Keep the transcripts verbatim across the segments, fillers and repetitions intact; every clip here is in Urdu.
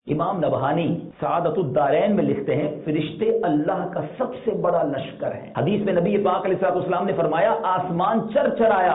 امام نبہانی سعادت الدارین میں لکھتے ہیں فرشتے اللہ کا سب سے بڑا لشکر ہیں۔ حدیث میں نبی پاک علیہ الصلوۃ والسلام نے فرمایا آسمان چر چرایا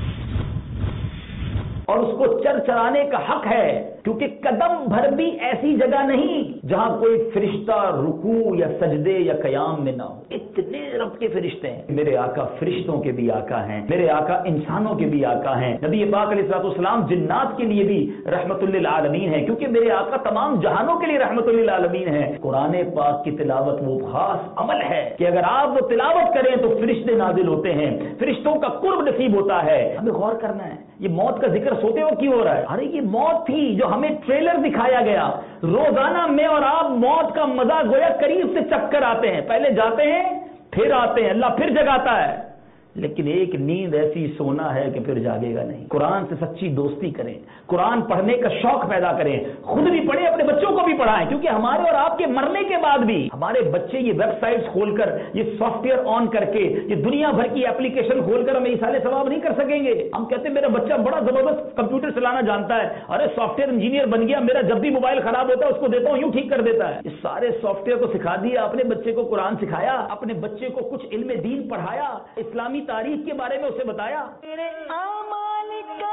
اور اس کو چر چرانے کا حق ہے، کیونکہ قدم بھر بھی ایسی جگہ نہیں جہاں کوئی فرشتہ رکوع یا سجدے یا قیام میں نہ ہو۔ اتنے رب کے فرشتے ہیں۔ میرے آقا فرشتوں کے بھی آقا ہیں، میرے آقا انسانوں کے بھی آقا ہیں۔ نبی پاک علیہ الصلوۃ والسلام جنات کے لیے بھی رحمت للعالمین ہیں، کیونکہ میرے آقا تمام جہانوں کے لیے رحمت للعالمین ہیں۔ قرآن پاک کی تلاوت وہ خاص عمل ہے کہ اگر آپ وہ تلاوت کریں تو فرشتے نازل ہوتے ہیں، فرشتوں کا قرب نصیب ہوتا ہے۔ ہمیں غور کرنا ہے، یہ موت کا ذکر سوتے وقت کیوں ہو رہا ہے؟ ارے یہ موت تھی جو ہمیں ٹریلر دکھایا گیا۔ روزانہ میں اور آپ موت کا مزہ گویا قریب سے چکھ کر آتے ہیں، پہلے جاتے ہیں پھر آتے ہیں، اللہ پھر جگاتا ہے، لیکن ایک نیند ایسی سونا ہے کہ پھر جاگے گا نہیں۔ قرآن سے سچی دوستی کریں، قرآن پڑھنے کا شوق پیدا کریں، خود بھی پڑھیں، اپنے بچوں کو بھی پڑھائیں، کیونکہ ہمارے اور آپ کے مرنے کے بعد بھی ہمارے بچے یہ ویب سائٹس کھول کر، یہ سافٹ ویئر آن کر کے، یہ دنیا بھر کی اپلیکیشن کھول کر ہمیں ایصال ثواب نہیں کر سکیں گے۔ ہم کہتے ہیں میرا بچہ بڑا زبردست کمپیوٹر چلانا جانتا ہے، ارے سافٹ ویئر انجینئر بن گیا، میرا جب بھی موبائل خراب ہوتا ہے اس کو دیتا ہوں یوں ٹھیک کر دیتا ہے۔ یہ سارے سافٹ ویئر کو سکھا دیا، اپنے بچے کو قرآن سکھایا، اپنے بچے کو کچھ علم دین پڑھایا، اسلامی تاریخ کے بارے میں اسے بتایا۔ تیرے اعمال کا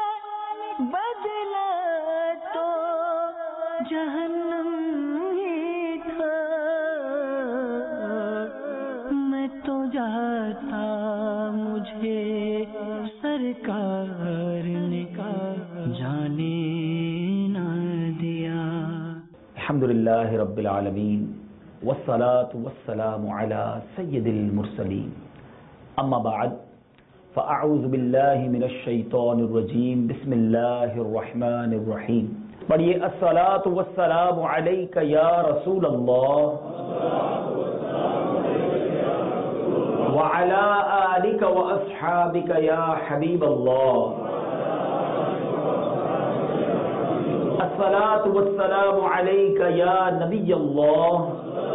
بدلہ تو جہنم ہی تھا، میں تو جاتا مجھے سرکار نے جانے نہ دیا۔ الحمدللہ رب العالمین والصلاة والسلام علی سید المرسلین، اما بعد فاعوذ باللہ من الشیطان الرجیم، بسم اللہ الرحمن الرحیم۔ پڑھیے الصلاۃ والسلام علیک یا رسول اللہ وعلی آلک واصحابک یا حبیب اللہ۔ الصلاۃ والسلام علیک یا نبی اللہ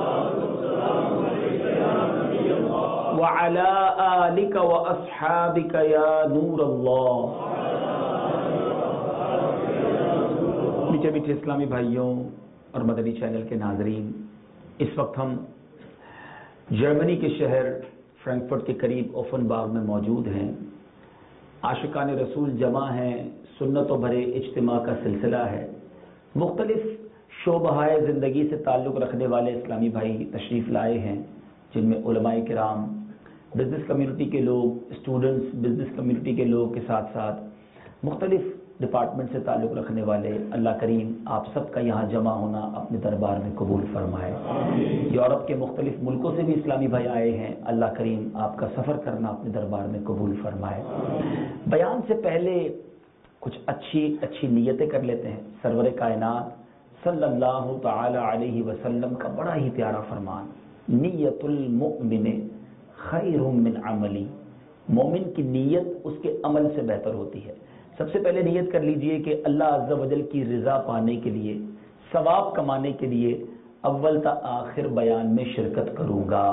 وعلی آلک واصحابک یا نور اللہ۔ میٹھے میٹھے اسلامی بھائیوں اور مدنی چینل کے ناظرین، اس وقت ہم جرمنی کے شہر فرینکفرٹ کے قریب اوفن باغ میں موجود ہیں۔ عاشقان رسول جمع ہیں، سنتوں بھرے اجتماع کا سلسلہ ہے۔ مختلف شعبۂ زندگی سے تعلق رکھنے والے اسلامی بھائی تشریف لائے ہیں، جن میں علماء کرام، بزنس کمیونٹی کے لوگ، اسٹوڈنٹس، بزنس کمیونٹی کے لوگ کے ساتھ ساتھ مختلف ڈپارٹمنٹ سے تعلق رکھنے والے۔ اللہ کریم آپ سب کا یہاں جمع ہونا اپنے دربار میں قبول فرمائے۔ یورپ کے مختلف ملکوں سے بھی اسلامی بھائی آئے ہیں، اللہ کریم آپ کا سفر کرنا اپنے دربار میں قبول فرمائے۔ بیان سے پہلے کچھ اچھی اچھی نیتیں کر لیتے ہیں۔ سرور کائنات صلی اللہ تعالی علیہ وسلم کا بڑا ہی پیارا فرمان، نیت المؤمن خیر من عملی، مومن کی نیت اس کے عمل سے بہتر ہوتی ہے۔ سب سے پہلے نیت کر لیجئے کہ اللہ عز و جل کی رضا پانے کے لیے، ثواب کمانے کے لیے اول تا آخر بیان میں شرکت کروں گا۔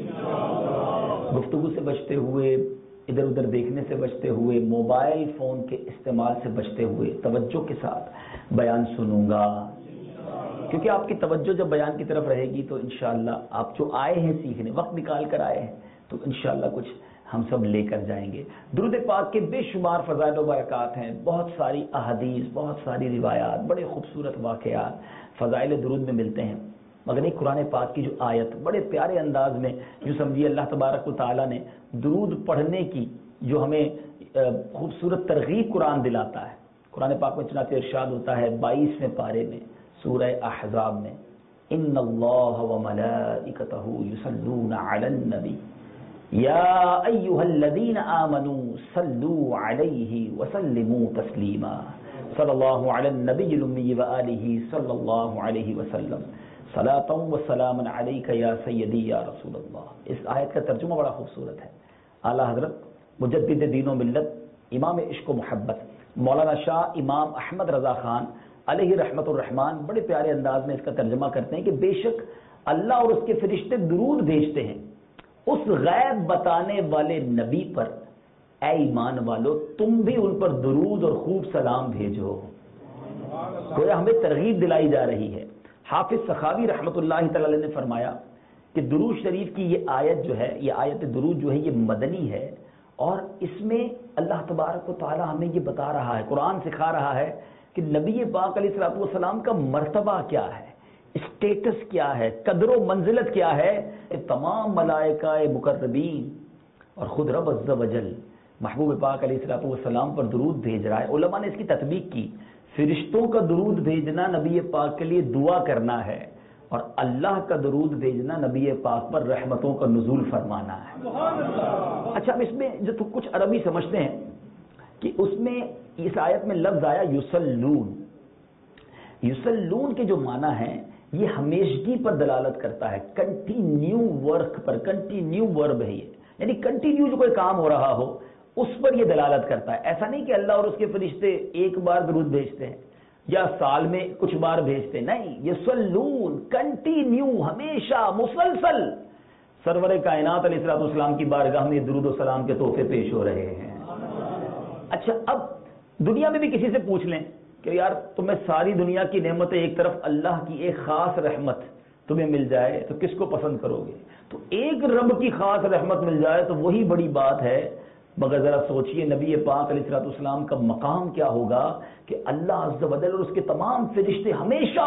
گفتگو سے بچتے ہوئے، ادھر ادھر دیکھنے سے بچتے ہوئے، موبائل فون کے استعمال سے بچتے ہوئے توجہ کے ساتھ بیان سنوں گا، کیونکہ آپ کی توجہ جب بیان کی طرف رہے گی تو انشاءاللہ آپ جو آئے ہیں سیکھنے، وقت نکال کر آئے ہیں، تو انشاءاللہ کچھ ہم سب لے کر جائیں گے۔ درود پاک کے بے شمار فضائل و برکات ہیں، بہت ساری احادیث، بہت ساری روایات، بڑے خوبصورت واقعات فضائل درود میں ملتے ہیں، مگر ایک قرآن پاک کی جو آیت بڑے پیارے انداز میں، جو سمجھیے اللہ تبارک و تعالیٰ نے درود پڑھنے کی جو ہمیں خوبصورت ترغیب قرآن دلاتا ہے۔ قرآن پاک میں چنانچہ ارشاد ہوتا ہے بائیسویں پارے میں سورہ احزاب میں، ان اللہ وملائکتہ یصلون علی النبی یا ایھا الذین آمنوا صلوا علیہ وسلموا تسلیما، صلی اللہ علی النبی الامی وآلہ صلی اللہ علیہ وسلم، صلاۃ و سلام علیک یا سیدی یا رسول اللہ۔ اس آیت کا ترجمہ بڑا خوبصورت ہے۔ اعلیٰ حضرت مجدد دین و ملت، امام عشق و محبت مولانا شاہ امام احمد رضا خان علیہ رحمت الرحمان بڑے پیارے انداز میں اس کا ترجمہ کرتے ہیں کہ بے شک اللہ اور اس کے فرشتے درود بھیجتے ہیں اس غیب بتانے والے نبی پر، اے ایمان والو تم بھی ان پر درود اور خوب سلام بھیجو۔ گویا ہمیں ترغیب دلائی جا رہی ہے. حافظ سخاوی رحمۃ اللہ تعالی نے فرمایا کہ درود شریف کی یہ آیت جو ہے، یہ آیت درود جو ہے یہ مدنی ہے، اور اس میں اللہ تبارک و تعالی ہمیں یہ بتا رہا ہے، قرآن سکھا رہا ہے کہ نبی پاک علیہ الصلوۃ والسلام کا مرتبہ کیا ہے، اسٹیٹس کیا ہے، قدر و منزلت کیا ہے. تمام ملائکہ مقربین اور خود رب عز و جل محبوب پاک علیہ الصلوۃ والسلام پر درود بھیج رہا ہے. علماء نے اس کی تطبیق کی، فرشتوں کا درود بھیجنا نبی پاک کے لیے دعا کرنا ہے، اور اللہ کا درود بھیجنا نبی پاک پر رحمتوں کا نزول فرمانا ہے. اچھا، اب اس میں جو تو کچھ عربی سمجھتے ہیں کہ اس میں اس آیت میں لفظ آیا یسلون. یسلون کے جو معنی ہیں یہ ہمیشگی پر دلالت کرتا ہے، کنٹینیو ورک پر، کنٹینیو ورب ہے یہ، یعنی کنٹینیو جو کوئی کام ہو رہا ہو اس پر یہ دلالت کرتا ہے. ایسا نہیں کہ اللہ اور اس کے فرشتے ایک بار درود بھیجتے ہیں یا سال میں کچھ بار بھیجتے ہیں، نہیں، یسلون کنٹینیو، ہمیشہ، مسلسل سرور کائنات علیہ الصلوۃ والسلام کی بارگاہ میں درود و سلام کے تحفے پیش ہو رہے ہیں. اچھا، اب دنیا میں بھی کسی سے پوچھ لیں کہ یار تمہیں ساری دنیا کی نعمتیں ایک طرف، اللہ کی ایک خاص رحمت تمہیں مل جائے تو کس کو پسند کرو گے؟ تو ایک رب کی خاص رحمت مل جائے تو وہی بڑی بات ہے. مگر ذرا سوچئے نبی پاک علیہ الصلوۃ والسلام کا مقام کیا ہوگا کہ اللہ عز و جل اور اس کے تمام فرشتے ہمیشہ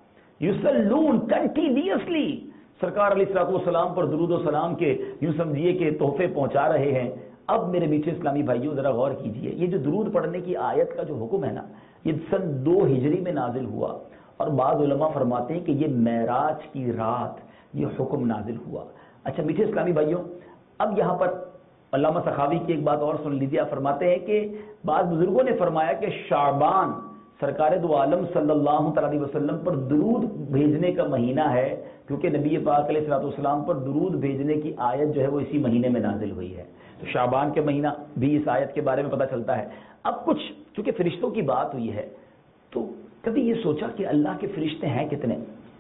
یسلون، کنٹینیوسلی سرکار علیہ الصلوۃ والسلام پر درود و سلام کے یوں سمجھیے کہ تحفے پہنچا رہے ہیں. اب میرے میٹھے اسلامی بھائیوں ذرا غور کیجئے، یہ جو درود پڑھنے کی آیت کا جو حکم ہے نا، یہ سن دو ہجری میں نازل ہوا، اور بعض علماء فرماتے ہیں کہ یہ معراج کی رات یہ حکم نازل ہوا. اچھا میٹھے اسلامی بھائیوں، اب یہاں پر علامہ سخاوی کی ایک بات اور سن لیجیے. آپ فرماتے ہیں کہ بعض بزرگوں نے فرمایا کہ شعبان سرکار دو عالم صلی اللہ علیہ وسلم پر درود بھیجنے کا مہینہ ہے، کیونکہ نبی پاک علیہ الصلوۃ والسلام پر درود بھیجنے کی آیت جو ہے وہ اسی مہینے میں نازل ہوئی ہے. تو شعبان کے مہینہ بھی اس آیت کے بارے میں پتہ چلتا ہے. اب کچھ چونکہ فرشتوں کی بات ہوئی ہے تو کبھی یہ سوچا کہ اللہ کے فرشتے ہیں کتنے؟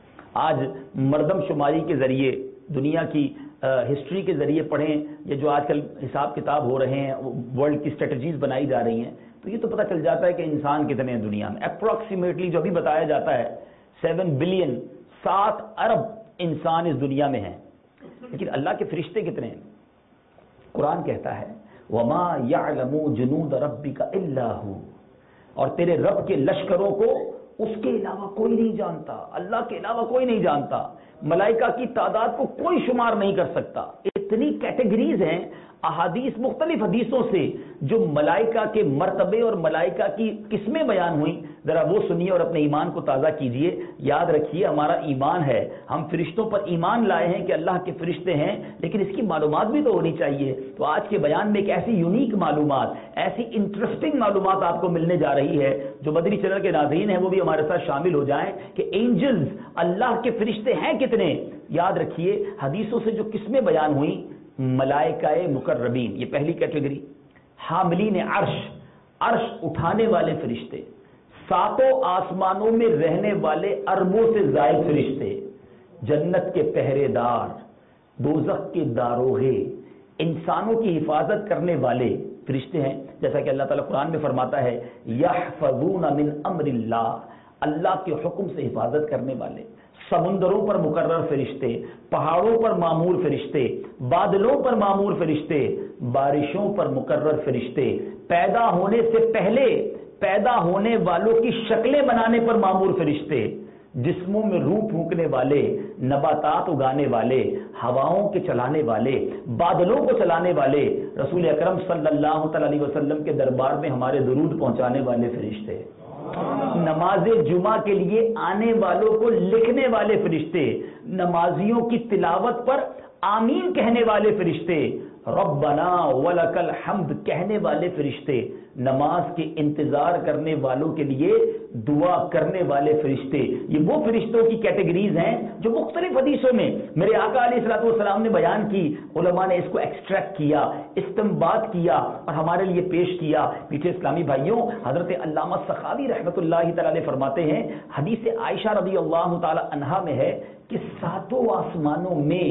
آج مردم شماری کے ذریعے، دنیا کی ہسٹری کے ذریعے پڑھیں، یا جو آج کل حساب کتاب ہو رہے ہیں، ورلڈ کی اسٹریٹجیز بنائی جا رہی ہیں، تو یہ تو پتہ چل جاتا ہے کہ انسان کتنے ہیں دنیا میں. اپروکسیمیٹلی جو بھی بتایا جاتا ہے سیون بلین، سات ارب انسان اس دنیا میں ہیں. لیکن اللہ کے فرشتے کتنے ہیں؟ قرآن کہتا ہے وَمَا يَعْلَمُ جُنُودَ رَبِّكَ إِلَّا هُوَ، اور تیرے رب کے لشکروں کو اس کے علاوہ کوئی نہیں جانتا، اللہ کے علاوہ کوئی نہیں جانتا. ملائکہ کی تعداد کو کوئی شمار نہیں کر سکتا. اتنی کیٹیگریز ہیں احادیث، مختلف حدیثوں سے جو ملائکہ کے مرتبے اور ملائکہ کی قسمیں بیان ہوئیں، ذرا وہ سنیے اور اپنے ایمان کو تازہ کیجئے. یاد رکھیے ہمارا ایمان ہے، ہم فرشتوں پر ایمان لائے ہیں کہ اللہ کے فرشتے ہیں، لیکن اس کی معلومات بھی تو ہونی چاہیے. تو آج کے بیان میں ایک ایسی یونیک معلومات، ایسی انٹرسٹنگ معلومات آپ کو ملنے جا رہی ہے. جو مدنی چینل کے ناظرین ہیں وہ بھی ہمارے ساتھ شامل ہو جائیں کہ اینجلز، اللہ کے فرشتے ہیں کتنے. یاد رکھیے حدیثوں سے جو قسمیں بیان ہوئیں، ملائکہ مقربین یہ پہلی کیٹیگری، حاملین عرش، عرش اٹھانے والے فرشتے، ساتوں آسمانوں میں رہنے والے اربوں سے زائد فرشتے، جنت کے پہرے دار، دوزخ کے داروغے، انسانوں کی حفاظت کرنے والے فرشتے ہیں. جیسا کہ اللہ تعالیٰ قرآن میں فرماتا ہے یحفظون من امر اللہ، اللہ کے حکم سے حفاظت کرنے والے. سمندروں پر مقرر فرشتے، پہاڑوں پر معمور فرشتے، بادلوں پر معمور فرشتے، بارشوں پر مقرر فرشتے، پیدا ہونے سے پہلے پیدا ہونے والوں کی شکلیں بنانے پر معمور فرشتے، جسموں میں روح پھونکنے والے، نباتات اگانے والے، ہواؤں کے چلانے والے، بادلوں کو چلانے والے، رسول اکرم صلی اللہ علیہ وسلم کے دربار میں ہمارے درود پہنچانے والے فرشتے، نماز جمعہ کے لیے آنے والوں کو لکھنے والے فرشتے، نمازیوں کی تلاوت پر آمین کہنے والے فرشتے، ربنا ولک الحمد کہنے والے فرشتے، نماز کے انتظار کرنے والوں کے لیے دعا کرنے والے فرشتے. یہ وہ فرشتوں کی کیٹیگریز ہیں جو مختلف حدیثوں میں میرے آقا علیہ الصلوۃ والسلام نے بیان کی. علماء نے اس کو ایکسٹریکٹ کیا، استنباط کیا اور ہمارے لیے پیش کیا. میٹھے اسلامی بھائیوں، حضرت علامہ سخاوی رحمۃ اللہ تعالی فرماتے ہیں، حدیث عائشہ رضی اللہ تعالی عنہا میں ہے کہ ساتوں آسمانوں میں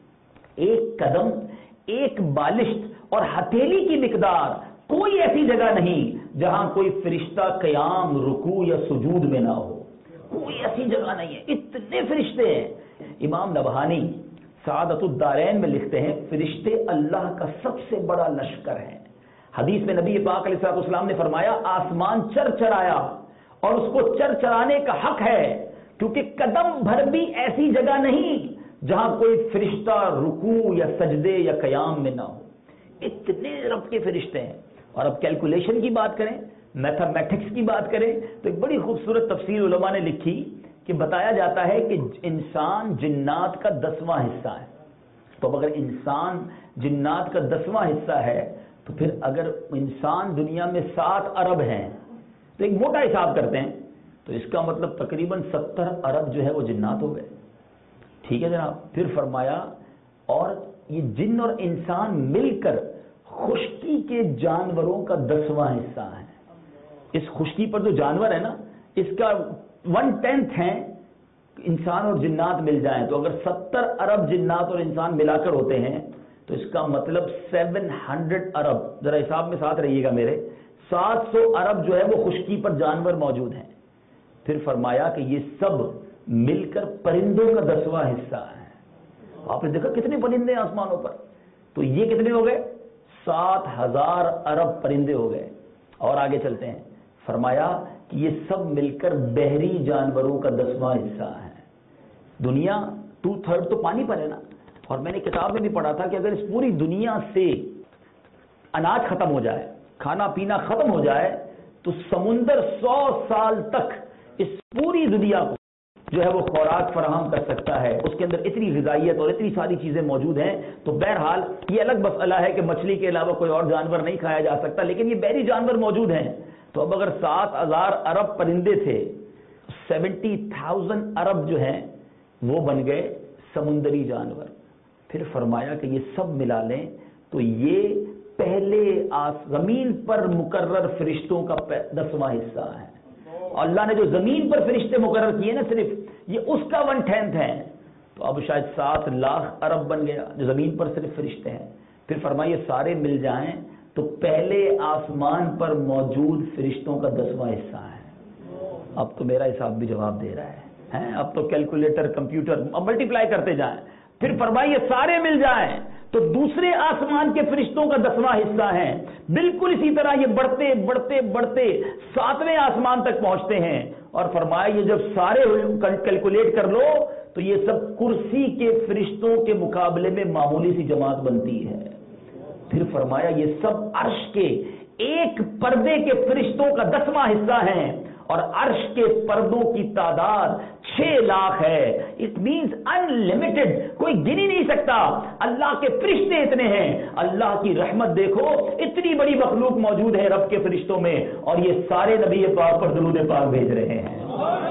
ایک قدم، ایک بالشت اور ہتھیلی کی مقدار کوئی ایسی جگہ نہیں جہاں کوئی فرشتہ قیام رکوع یا سجود میں نہ ہو. کوئی ایسی جگہ نہیں ہے, اتنے فرشتے ہیں. امام نبہانی سعادت الدارین میں لکھتے ہیں فرشتے اللہ کا سب سے بڑا لشکر ہیں. حدیث میں نبی پاک علیہ الصلوۃ والسلام نے فرمایا آسمان چر چرایا اور اس کو چر چرانے کا حق ہے, کیونکہ قدم بھر بھی ایسی جگہ نہیں جہاں کوئی فرشتہ رکوع یا سجدے یا قیام میں نہ ہو. اتنے رب کے فرشتے ہیں. اور اب کیلکولیشن کی بات کریں, میتھمیٹکس کی بات کریں, تو ایک بڑی خوبصورت تفسیر علماء نے لکھی کہ بتایا جاتا ہے کہ انسان جنات کا دسواں حصہ ہے. تو اگر انسان جنات کا دسواں حصہ ہے تو پھر اگر انسان دنیا میں سات ارب ہیں تو ایک موٹا حساب کرتے ہیں تو اس کا مطلب تقریباً ستر ارب جو ہے وہ جنات ہو گئے. ٹھیک ہے جناب. پھر فرمایا اور یہ جن اور انسان مل کر خشکی کے جانوروں کا دسواں حصہ ہے. اس خشکی پر جو جانور ہے نا اس کا ون ٹینتھ ہے انسان اور جنات مل جائیں. تو اگر ستر ارب جنات اور انسان ملا کر ہوتے ہیں تو اس کا مطلب سیون ہنڈریڈ ارب, ذرا حساب میں ساتھ رہیے گا میرے, سات سو ارب جو ہے وہ خشکی پر جانور موجود ہیں. پھر فرمایا کہ یہ سب مل کر پرندوں کا دسواں حصہ ہے. آپ نے دیکھا کتنے پرندے ہیں آسمانوں پر, تو یہ کتنے ہو گئے, سات ہزار ارب پرندے ہو گئے. اور آگے چلتے ہیں, فرمایا کہ یہ سب مل کر بحری جانوروں کا دسواں حصہ ہے. دنیا ٹو تھرڈ تو پانی پر ہے نا, اور میں نے کتاب میں بھی پڑھا تھا کہ اگر اس پوری دنیا سے اناج ختم ہو جائے, کھانا پینا ختم ہو جائے, تو سمندر سو سال تک اس پوری دنیا کو جو ہے وہ خوراک فراہم کر سکتا ہے. اس کے اندر اتنی غذائیت اور اتنی ساری چیزیں موجود ہیں. تو بہرحال یہ الگ مسئلہ ہے کہ مچھلی کے علاوہ کوئی اور جانور نہیں کھایا جا سکتا, لیکن یہ بحری جانور موجود ہیں. تو اب اگر سات ہزار ارب پرندے تھے, سیونٹی تھاؤزینڈ ارب جو ہیں وہ بن گئے سمندری جانور. پھر فرمایا کہ یہ سب ملا لیں تو یہ پہلے زمین پر مقرر فرشتوں کا دسواں حصہ ہے. اللہ نے جو زمین پر فرشتے مقرر کیے نا صرف یہ اس کا ون ٹینتھ ہے. تو اب شاید سات لاکھ ارب بن گیا جو زمین پر صرف فرشتے ہیں. پھر فرمائیے سارے مل جائیں تو پہلے آسمان پر موجود فرشتوں کا دسواں حصہ ہے. اب تو میرا حساب بھی جواب دے رہا ہے, اب تو کیلکولیٹر کمپیوٹر اب ملٹیپلائی کرتے جائیں. پھر فرمائیے سارے مل جائیں تو دوسرے آسمان کے فرشتوں کا دسواں حصہ ہے. بالکل اسی طرح یہ بڑھتے بڑھتے بڑھتے ساتویں آسمان تک پہنچتے ہیں. اور فرمایا یہ جب سارے کیلکولیٹ کر لو تو یہ سب کرسی کے فرشتوں کے مقابلے میں معمولی سی جماعت بنتی ہے. پھر فرمایا یہ سب عرش کے ایک پردے کے فرشتوں کا دسواں حصہ ہیں, اور عرش کے پردوں کی تعداد چھ لاکھ ہے. اٹ مینس ان لمیٹڈ, کوئی گن ہی نہیں سکتا. اللہ کے فرشتے اتنے ہیں. اللہ کی رحمت دیکھو, اتنی بڑی مخلوق موجود ہے رب کے فرشتوں میں, اور یہ سارے نبی پاک پر درود پاک بھیج رہے ہیں.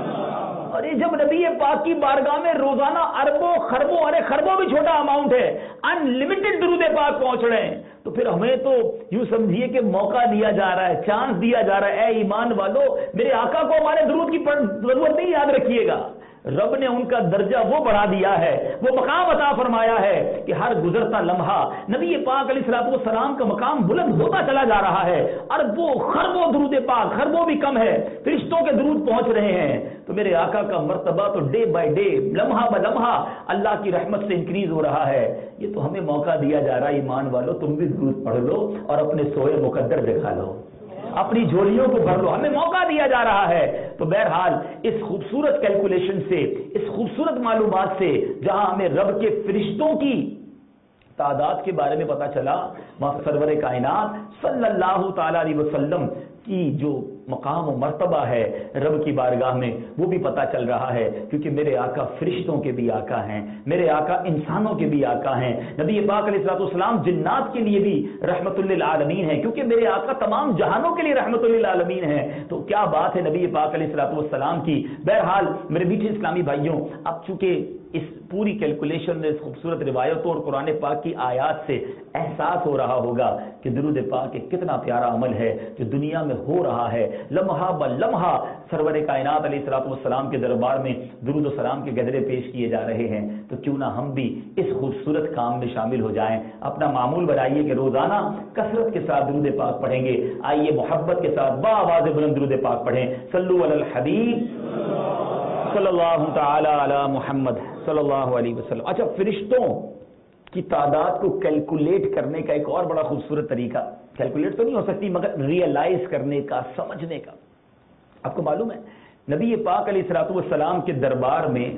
اور یہ جب نبی پاک کی بارگاہ میں روزانہ اربوں خربوں, ارے خربوں بھی چھوٹا اماؤنٹ ہے, ان لمیٹڈ درود پاک پہنچ رہے ہیں, تو پھر ہمیں تو یوں سمجھیے کہ موقع دیا جا رہا ہے, چانس دیا جا رہا ہے. اے ایمان والو, میرے آقا کو ہمارے درود کی ضرورت نہیں, یاد رکھیے گا رب نے ان کا درجہ وہ بڑھا دیا ہے, وہ مقام عطا فرمایا ہے کہ ہر گزرتا لمحہ نبی پاک علیہ الصلوۃ والسلام کا مقام بلند ہوتا چلا جا رہا ہے. اربوں خربوں درود پاک, خربوں بھی کم ہے, فرشتوں کے درود پہنچ رہے ہیں. تو میرے آقا کا مرتبہ تو ڈے بائی ڈے, لمحہ ب لمحہ اللہ کی رحمت سے انکریز ہو رہا ہے. یہ تو ہمیں موقع دیا جا رہا ہے, ایمان والو تم بھی درود پڑھ لو اور اپنے سوئے مقدر دکھا لو, اپنی جھولیوں کو بھر لو, ہمیں موقع دیا جا رہا ہے. تو بہرحال اس خوبصورت کیلکولیشن سے, اس خوبصورت معلومات سے, جہاں ہمیں رب کے فرشتوں کی تعداد کے بارے میں پتا چلا, وہاں سرور کائنات صلی اللہ تعالی علیہ وسلم کی جو مقام و مرتبہ ہے رب کی بارگاہ میں وہ بھی پتا چل رہا ہے, کیونکہ میرے آقا فرشتوں کے بھی آقا ہیں, میرے آقا انسانوں کے بھی آقا ہیں. نبی پاک علیہ الصلوۃ والسلام جنات کے لیے بھی رحمت للعالمین ہیں, کیونکہ میرے آقا تمام جہانوں کے لیے رحمت للعالمین ہیں. تو کیا بات ہے نبی پاک علیہ الصلوۃ والسلام کی. بہرحال میرے میٹھے اسلامی بھائیوں, اب چونکہ اس پوری کیلکولیشن میں اس خوبصورت روایتوں اور قرآن پاک کی آیات سے احساس ہو رہا ہوگا کہ کہ درود پاک ایک کتنا پیارا عمل ہے جو دنیا میں ہو رہا ہے، لمحہ ب لمحہ سرور کائنات علیہ الصلوۃ والسلام کے دربار میں درود و سلام کے گدرے پیش کیے جا رہے ہیں، تو کیوں نہ ہم بھی اس خوبصورت کام میں شامل ہو جائیں۔ اپنا معمول بنائیے کہ روزانہ کثرت کے ساتھ درود پاک پڑھیں گے۔ آئیے محبت کے ساتھ با آواز بلند درود پاک پڑھیں۔ صلو علی الحبیب صلی اللہ تعالی علی محمد صلی اللہ علیہ وسلم۔ اچھا، فرشتوں کی تعداد کو کیلکولیٹ کرنے کا ایک اور بڑا خوبصورت طریقہ، کیلکولیٹ تو نہیں ہو سکتی مگر ریئلائز کرنے کا، سمجھنے کا۔ آپ کو معلوم ہے نبی پاک علیہ الصلوۃ والسلام کے دربار میں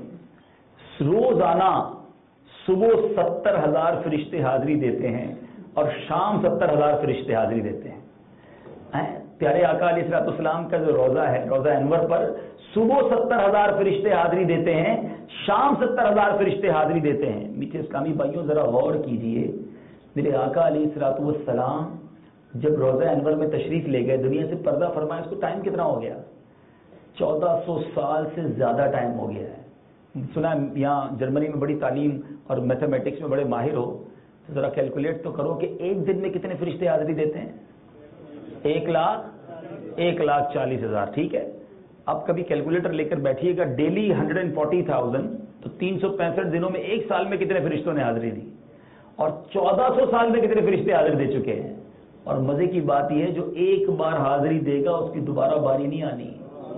روزانہ صبح ستر ہزار فرشتے حاضری دیتے ہیں اور شام ستر ہزار فرشتے حاضری دیتے ہیں۔ پیارے آقا علیہ الصلوۃ والسلام کا جو روضہ ہے، روضہ انور پر صبح ستر ہزار فرشتے حاضری دیتے ہیں، شام ستر ہزار فرشتے حاضری دیتے ہیں۔ میٹھے اسلامی بھائیوں ذرا غور کیجئے، میرے آقا علیہ الصلوۃ والسلام جب روضہ انور میں تشریف لے گئے، دنیا سے پردہ فرمایا، اس کو ٹائم کتنا ہو گیا؟ چودہ سو سال سے زیادہ ٹائم ہو گیا ہے۔ سنا یہاں جرمنی میں بڑی تعلیم اور میتھمیٹکس میں بڑے ماہر ہو، تو ذرا کیلکولیٹ تو کرو کہ ایک دن میں کتنے فرشتے حاضری دیتے ہیں؟ ایک لاکھ ایک لاکھ چالیس ہزار ٹھیک ہے۔ اب کبھی کیلکولیٹر لے کر بیٹھیے گا، daily hundred and forty thousand, تو تین سو پینسٹھ دنوں میں ایک سال میں کتنے فرشتوں نے حاضری دی، اور چودہ سو سال میں کتنے فرشتے حاضری دے چکے ہیں۔ اور مزے کی بات یہ ہے جو ایک بار حاضری دے گا اس کی دوبارہ باری نہیں آنی،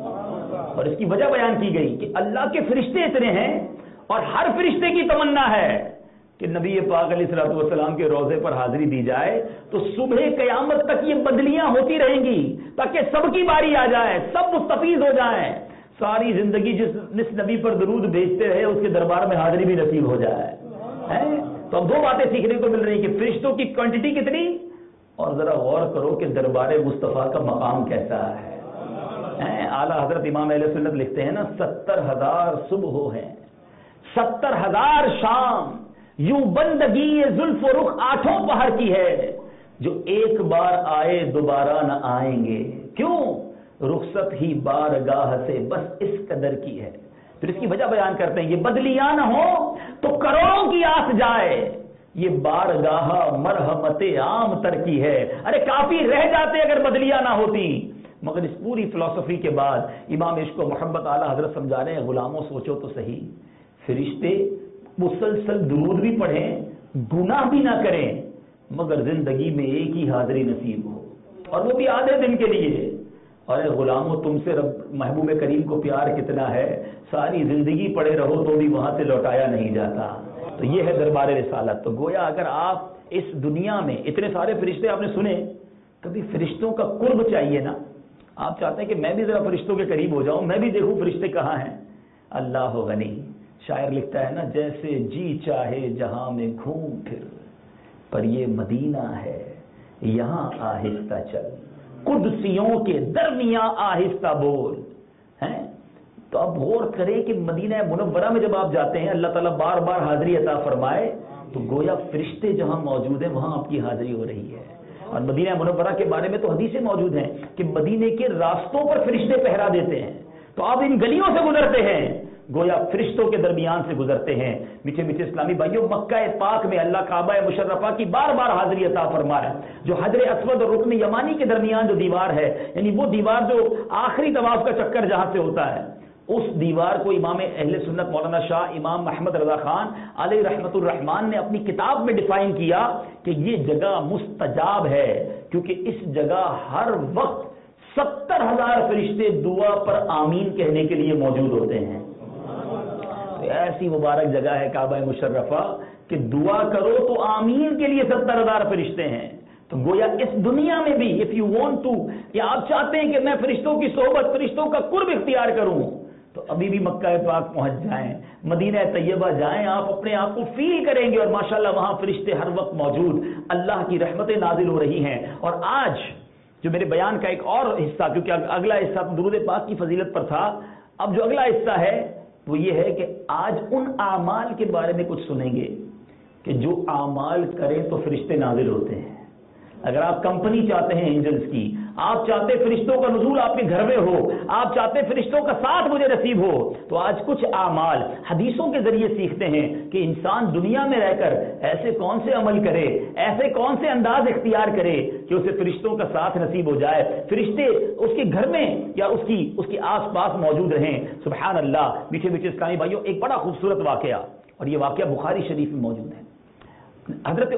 اور اس کی وجہ بیان کی گئی کہ اللہ کے فرشتے اتنے ہیں اور ہر فرشتے کی تمنا ہے کہ نبی پاک علیہ الصلوۃ والسلام کے روضے پر حاضری دی جائے تو صبح قیامت تک یہ بدلیاں ہوتی رہیں گی تاکہ سب کی باری آ جائے، سب مستفیض ہو جائیں، ساری زندگی جس جس نبی پر درود بھیجتے رہے اس کے دربار میں حاضری بھی نصیب ہو جائے۔ تو اب دو باتیں سیکھنے کو مل رہی کہ فرشتوں کی کوانٹٹی کتنی، اور ذرا غور کرو کہ دربار مصطفیٰ کا مقام کیسا ہے۔ اعلیٰ حضرت امام اہل سنت لکھتے ہیں نا، ستر ہزار صبح ہیں، ستر ہزار شام، یوں بندگی زلف و رخ آٹھوں پہر کی ہے، جو ایک بار آئے دوبارہ نہ آئیں گے، کیوں؟ رخصت ہی بارگاہ سے بس اس قدر کی ہے۔ پھر اس کی وجہ بیان کرتے ہیں، یہ بدلیاں نہ ہو تو کروڑوں کی آس جائے، یہ بارگاہ مرحمت عام تر کی ہے۔ ارے کافی رہ جاتے اگر بدلیاں نہ ہوتی، مگر اس پوری فلسفی کے بعد امام عشق و محبت اعلیٰ حضرت سمجھا رہے ہیں، غلاموں سوچو تو صحیح، فرشتے مسلسل درود بھی پڑھیں، گناہ بھی نہ کریں، مگر زندگی میں ایک ہی حاضری نصیب ہو، اور وہ بھی آدھے دن کے لیے۔ اور غلاموں تم سے رب محبوب کریم کو پیار کتنا ہے، ساری زندگی پڑے رہو تو بھی وہاں سے لوٹایا نہیں جاتا۔ تو یہ ہے دربار رسالت۔ تو گویا اگر آپ اس دنیا میں اتنے سارے فرشتے آپ نے سنے، کبھی فرشتوں کا قرب چاہیے نا، آپ چاہتے ہیں کہ میں بھی ذرا فرشتوں کے قریب ہو جاؤں، میں بھی دیکھوں فرشتے کہاں ہیں۔ اللہ غنی، شاعر لکھتا ہے نا، جیسے جی چاہے جہاں میں گھوم پھر، پر یہ مدینہ ہے یہاں آہستہ چل، قدسیوں کے درمیاں آہستہ بول ہیں۔ تو اب غور کریں کہ مدینہ منورہ میں جب آپ جاتے ہیں، اللہ تعالیٰ بار بار حاضری عطا فرمائے، تو گویا فرشتے جہاں موجود ہیں وہاں آپ کی حاضری ہو رہی ہے۔ اور مدینہ منورہ کے بارے میں تو حدیثیں موجود ہیں کہ مدینے کے راستوں پر فرشتے پہرا دیتے ہیں، تو آپ ان گلیوں سے گزرتے ہیں، گویا فرشتوں کے درمیان سے گزرتے ہیں۔ میٹھے میٹھے اسلامی بھائیوں، مکہ پاک میں اللہ کعبہ مشرفہ کی بار بار حاضری عطا فرمائے، جو حجر اسود اور رکن یمانی کے درمیان جو دیوار ہے، یعنی وہ دیوار جو آخری طواف کا چکر جہاں سے ہوتا ہے، اس دیوار کو امام اہل سنت مولانا شاہ امام محمد رضا خان علیہ رحمت الرحمان نے اپنی کتاب میں ڈیفائن کیا کہ یہ جگہ مستجاب ہے، کیونکہ اس جگہ ہر وقت ستر ہزار فرشتے دعا پر آمین کہنے کے لیے موجود ہوتے ہیں۔ ایسی مبارک جگہ ہے کعبہ مشرفہ کہ دعا کرو تو آمین کے لیے ستر ہزار فرشتے ہیں۔ تو گویا اس دنیا میں بھی اف یو وانٹ ٹو، یا آپ چاہتے ہیں کہ میں فرشتوں کی صحبت، فرشتوں کا قرب اختیار کروں، تو ابھی بھی مکہ پاک پہنچ جائیں، مدینہ طیبہ جائیں، آپ اپنے آپ کو فیل کریں گے، اور ماشاءاللہ وہاں فرشتے ہر وقت موجود، اللہ کی رحمتیں نازل ہو رہی ہیں۔ اور آج جو میرے بیان کا ایک اور حصہ، کیونکہ اگلا حصہ درود پاک کی فضیلت پر تھا، اب جو اگلا حصہ ہے وہ یہ ہے کہ آج ان اعمال کے بارے میں کچھ سنیں گے کہ جو اعمال کریں تو فرشتے نازل ہوتے ہیں۔ اگر آپ کمپنی چاہتے ہیں اینجلز کی، آپ چاہتے فرشتوں کا نزول آپ کے گھر میں ہو, آپ چاہتے فرشتوں کا ساتھ مجھے نصیب ہو, تو آج کچھ اعمال حدیثوں کے ذریعے سیکھتے ہیں کہ انسان دنیا میں رہ کر ایسے کون سے عمل کرے, ایسے کون سے انداز اختیار کرے کہ اسے فرشتوں کا ساتھ نصیب ہو جائے, فرشتے اس کے گھر میں یا اس کی اس کے آس پاس موجود رہیں. سبحان اللہ. میٹھے میٹھے اسلامی بھائیوں, ایک بڑا خوبصورت واقعہ, اور یہ واقعہ بخاری شریف میں موجود ہے. حضرت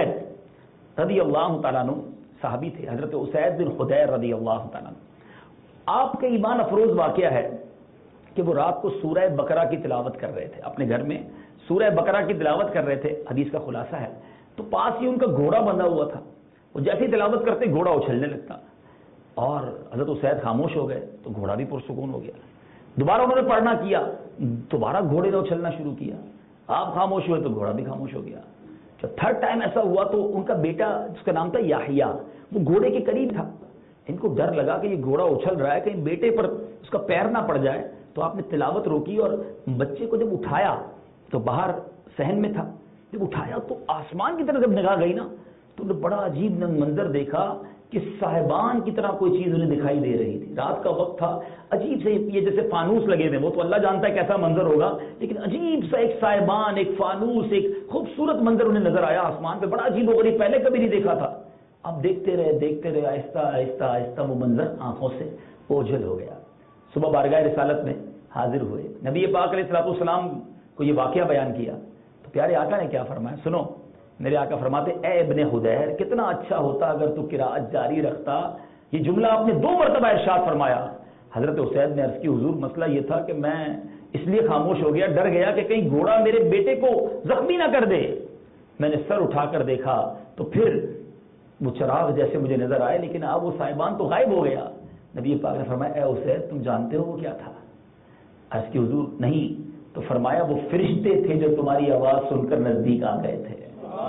اسید رضی اللہ تعالیٰ عنہ صحابی تھے, حضرت اسید بن خدیر رضی اللہ تعالیٰ عنہ. آپ کا ایمان افروز واقعہ ہے کہ وہ رات کو سورہ بقرہ کی تلاوت کر رہے تھے, اپنے گھر میں سورہ بقرہ کی تلاوت کر رہے تھے. حدیث کا خلاصہ ہے, تو پاس ہی ان کا گھوڑا بندھا ہوا تھا. وہ جیسے تلاوت کرتے گھوڑا اچھلنے لگتا, اور حضرت اسید خاموش ہو گئے تو گھوڑا بھی پرسکون ہو گیا. دوبارہ انہوں نے پڑھنا کیا, دوبارہ گھوڑے نے اچھلنا شروع کیا, آپ خاموش ہوئے تو گھوڑا بھی خاموش ہو گیا. جب تھرڈ ٹائم ایسا ہوا تو ان کا بیٹا جس کا نام تھا یحییٰ, وہ گھوڑے کے قریب تھا. ان کو ڈر لگا کہ یہ گھوڑا اچھل رہا ہے, کہیں بیٹے پر اس کا پیر نہ پڑ جائے, تو آپ نے تلاوت روکی اور بچے کو جب اٹھایا تو باہر صحن میں تھا, جب اٹھایا تو آسمان کی طرف جب نگاہ گئی نا تو انہوں نے بڑا عجیب منظر دیکھا کہ صاحبان کی طرح کوئی چیز انہیں دکھائی دے رہی تھی. رات کا وقت تھا, عجیب سے یہ جیسے فانوس لگے تھے, وہ تو اللہ جانتا ہے کیسا منظر ہوگا, لیکن عجیب سا ایک صاحبان, ایک فانوس, ایک خوبصورت منظر انہیں نظر آیا آسمان پہ, بڑا عجیب و غریب, پہلے کبھی نہیں دیکھا تھا. اب دیکھتے رہے دیکھتے رہے آہستہ آہستہ آہستہ وہ منظر آنکھوں سے اوجھل ہو گیا. صبح بارگاہ رسالت میں حاضر ہوئے, نبی پاک علیہ الصلوۃ والسلام کو یہ واقعہ بیان کیا تو پیارے آقا نے کیا فرمایا, سنو. میرے آقا فرماتے, اے ابن حدیر, کتنا اچھا ہوتا اگر تو قراءت جاری رکھتا. یہ جملہ آپ نے دو مرتبہ ارشاد فرمایا. حضرت اسید نے عرض کی, حضور مسئلہ یہ تھا کہ میں اس لیے خاموش ہو گیا, ڈر گیا کہ کہیں گھوڑا میرے بیٹے کو زخمی نہ کر دے. میں نے سر اٹھا کر دیکھا تو پھر وہ چراغ جیسے مجھے نظر آئے, لیکن اب وہ صاحبان تو غائب ہو گیا. نبی پاک نے فرمایا, اے اسید تم جانتے ہو وہ کیا تھا؟ عرض کی, حضور نہیں. تو فرمایا, وہ فرشتے تھے جو تمہاری آواز سن کر نزدیک آ گئے تھے.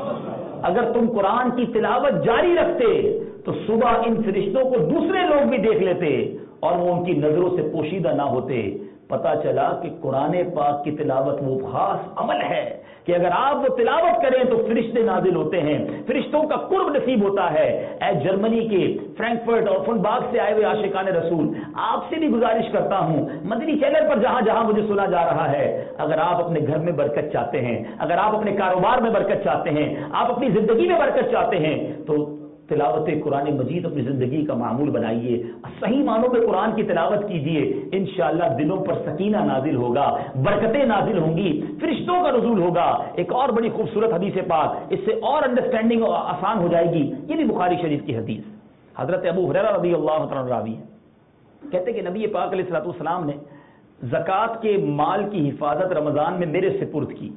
اگر تم قرآن کی تلاوت جاری رکھتے تو صبح ان فرشتوں کو دوسرے لوگ بھی دیکھ لیتے اور وہ ان کی نظروں سے پوشیدہ نہ ہوتے. پتا چلا کہ قرآن پاک کی تلاوت وہ خاص عمل ہے کہ اگر آپ وہ تلاوت کریں تو فرشتے نازل ہوتے ہیں, فرشتوں کا قرب نصیب ہوتا ہے. اے جرمنی کے فرینکفرٹ اور فن باغ سے آئے ہوئے عاشقان رسول, آپ سے بھی گزارش کرتا ہوں, مدنی چینل پر جہاں جہاں مجھے سنا جا رہا ہے, اگر آپ اپنے گھر میں برکت چاہتے ہیں, اگر آپ اپنے کاروبار میں برکت چاہتے ہیں, آپ اپنی زندگی میں برکت چاہتے ہیں, تو تلاوت قرآن مجید اپنی زندگی کا معمول بنائیے, صحیح معنوں میں قرآن کی تلاوت کیجیے. انشاءاللہ دلوں پر سکینہ نازل ہوگا, برکتیں نازل ہوں گی, فرشتوں کا نزول ہوگا. ایک اور بڑی خوبصورت حدیث پاک, اس سے اور انڈرسٹینڈنگ آسان ہو جائے گی. یہ بھی بخاری شریف کی حدیث, حضرت ابو ہریرہ رضی اللہ عنہ راوی ہے, کہتے کہ نبی پاک علیہ الصلوۃ والسلام نے زکوٰۃ کے مال کی حفاظت رمضان میں میرے سپرد کی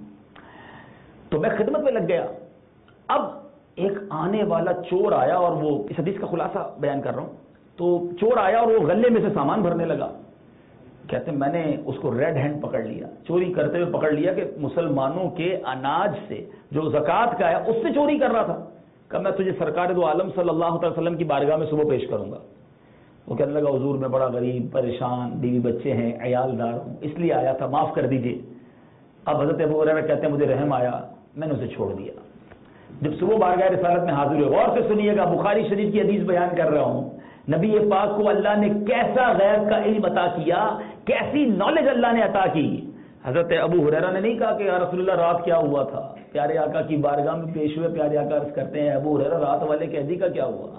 تو میں خدمت میں لگ گیا. اب ایک آنے والا چور آیا, اور وہ اس حدیث کا خلاصہ بیان کر رہا ہوں, تو چور آیا اور وہ غلے میں سے سامان بھرنے لگا. کہتے میں نے اس کو ریڈ ہینڈ پکڑ لیا, چوری کرتے ہوئے پکڑ لیا کہ مسلمانوں کے اناج سے جو زکوٰۃ کا ہے اس سے چوری کر رہا تھا. کہ میں تجھے سرکار دو عالم صلی اللہ علیہ وسلم کی بارگاہ میں صبح پیش کروں گا. وہ کہنے لگا, حضور میں بڑا غریب, پریشان, بیوی بچے ہیں, عیال دار ہوں, اس لیے آیا تھا, معاف کر دیجیے. اب حضرت ابو ہریرہ کہتے ہیں مجھے رحم آیا, میں نے اسے چھوڑ دیا. جب صبح بارگاہ رسالت میں حاضر ہوئے, غور سے سنیے گا, بخاری شریف کی حدیث بیان کر رہا ہوں. نبی پاک کو اللہ نے کیسا غیب کا علم عطا کیا, کیسی نالج اللہ نے عطا کی. حضرت ابو ہریرہ نے نہیں کہا کہ یا رسول اللہ رات کیا ہوا تھا, پیارے آقا کی بارگاہ میں پیش ہوئے, پیارے آقا عرض کرتے ہیں ابو ہریرہ رات والے قیدی کا کیا ہوا.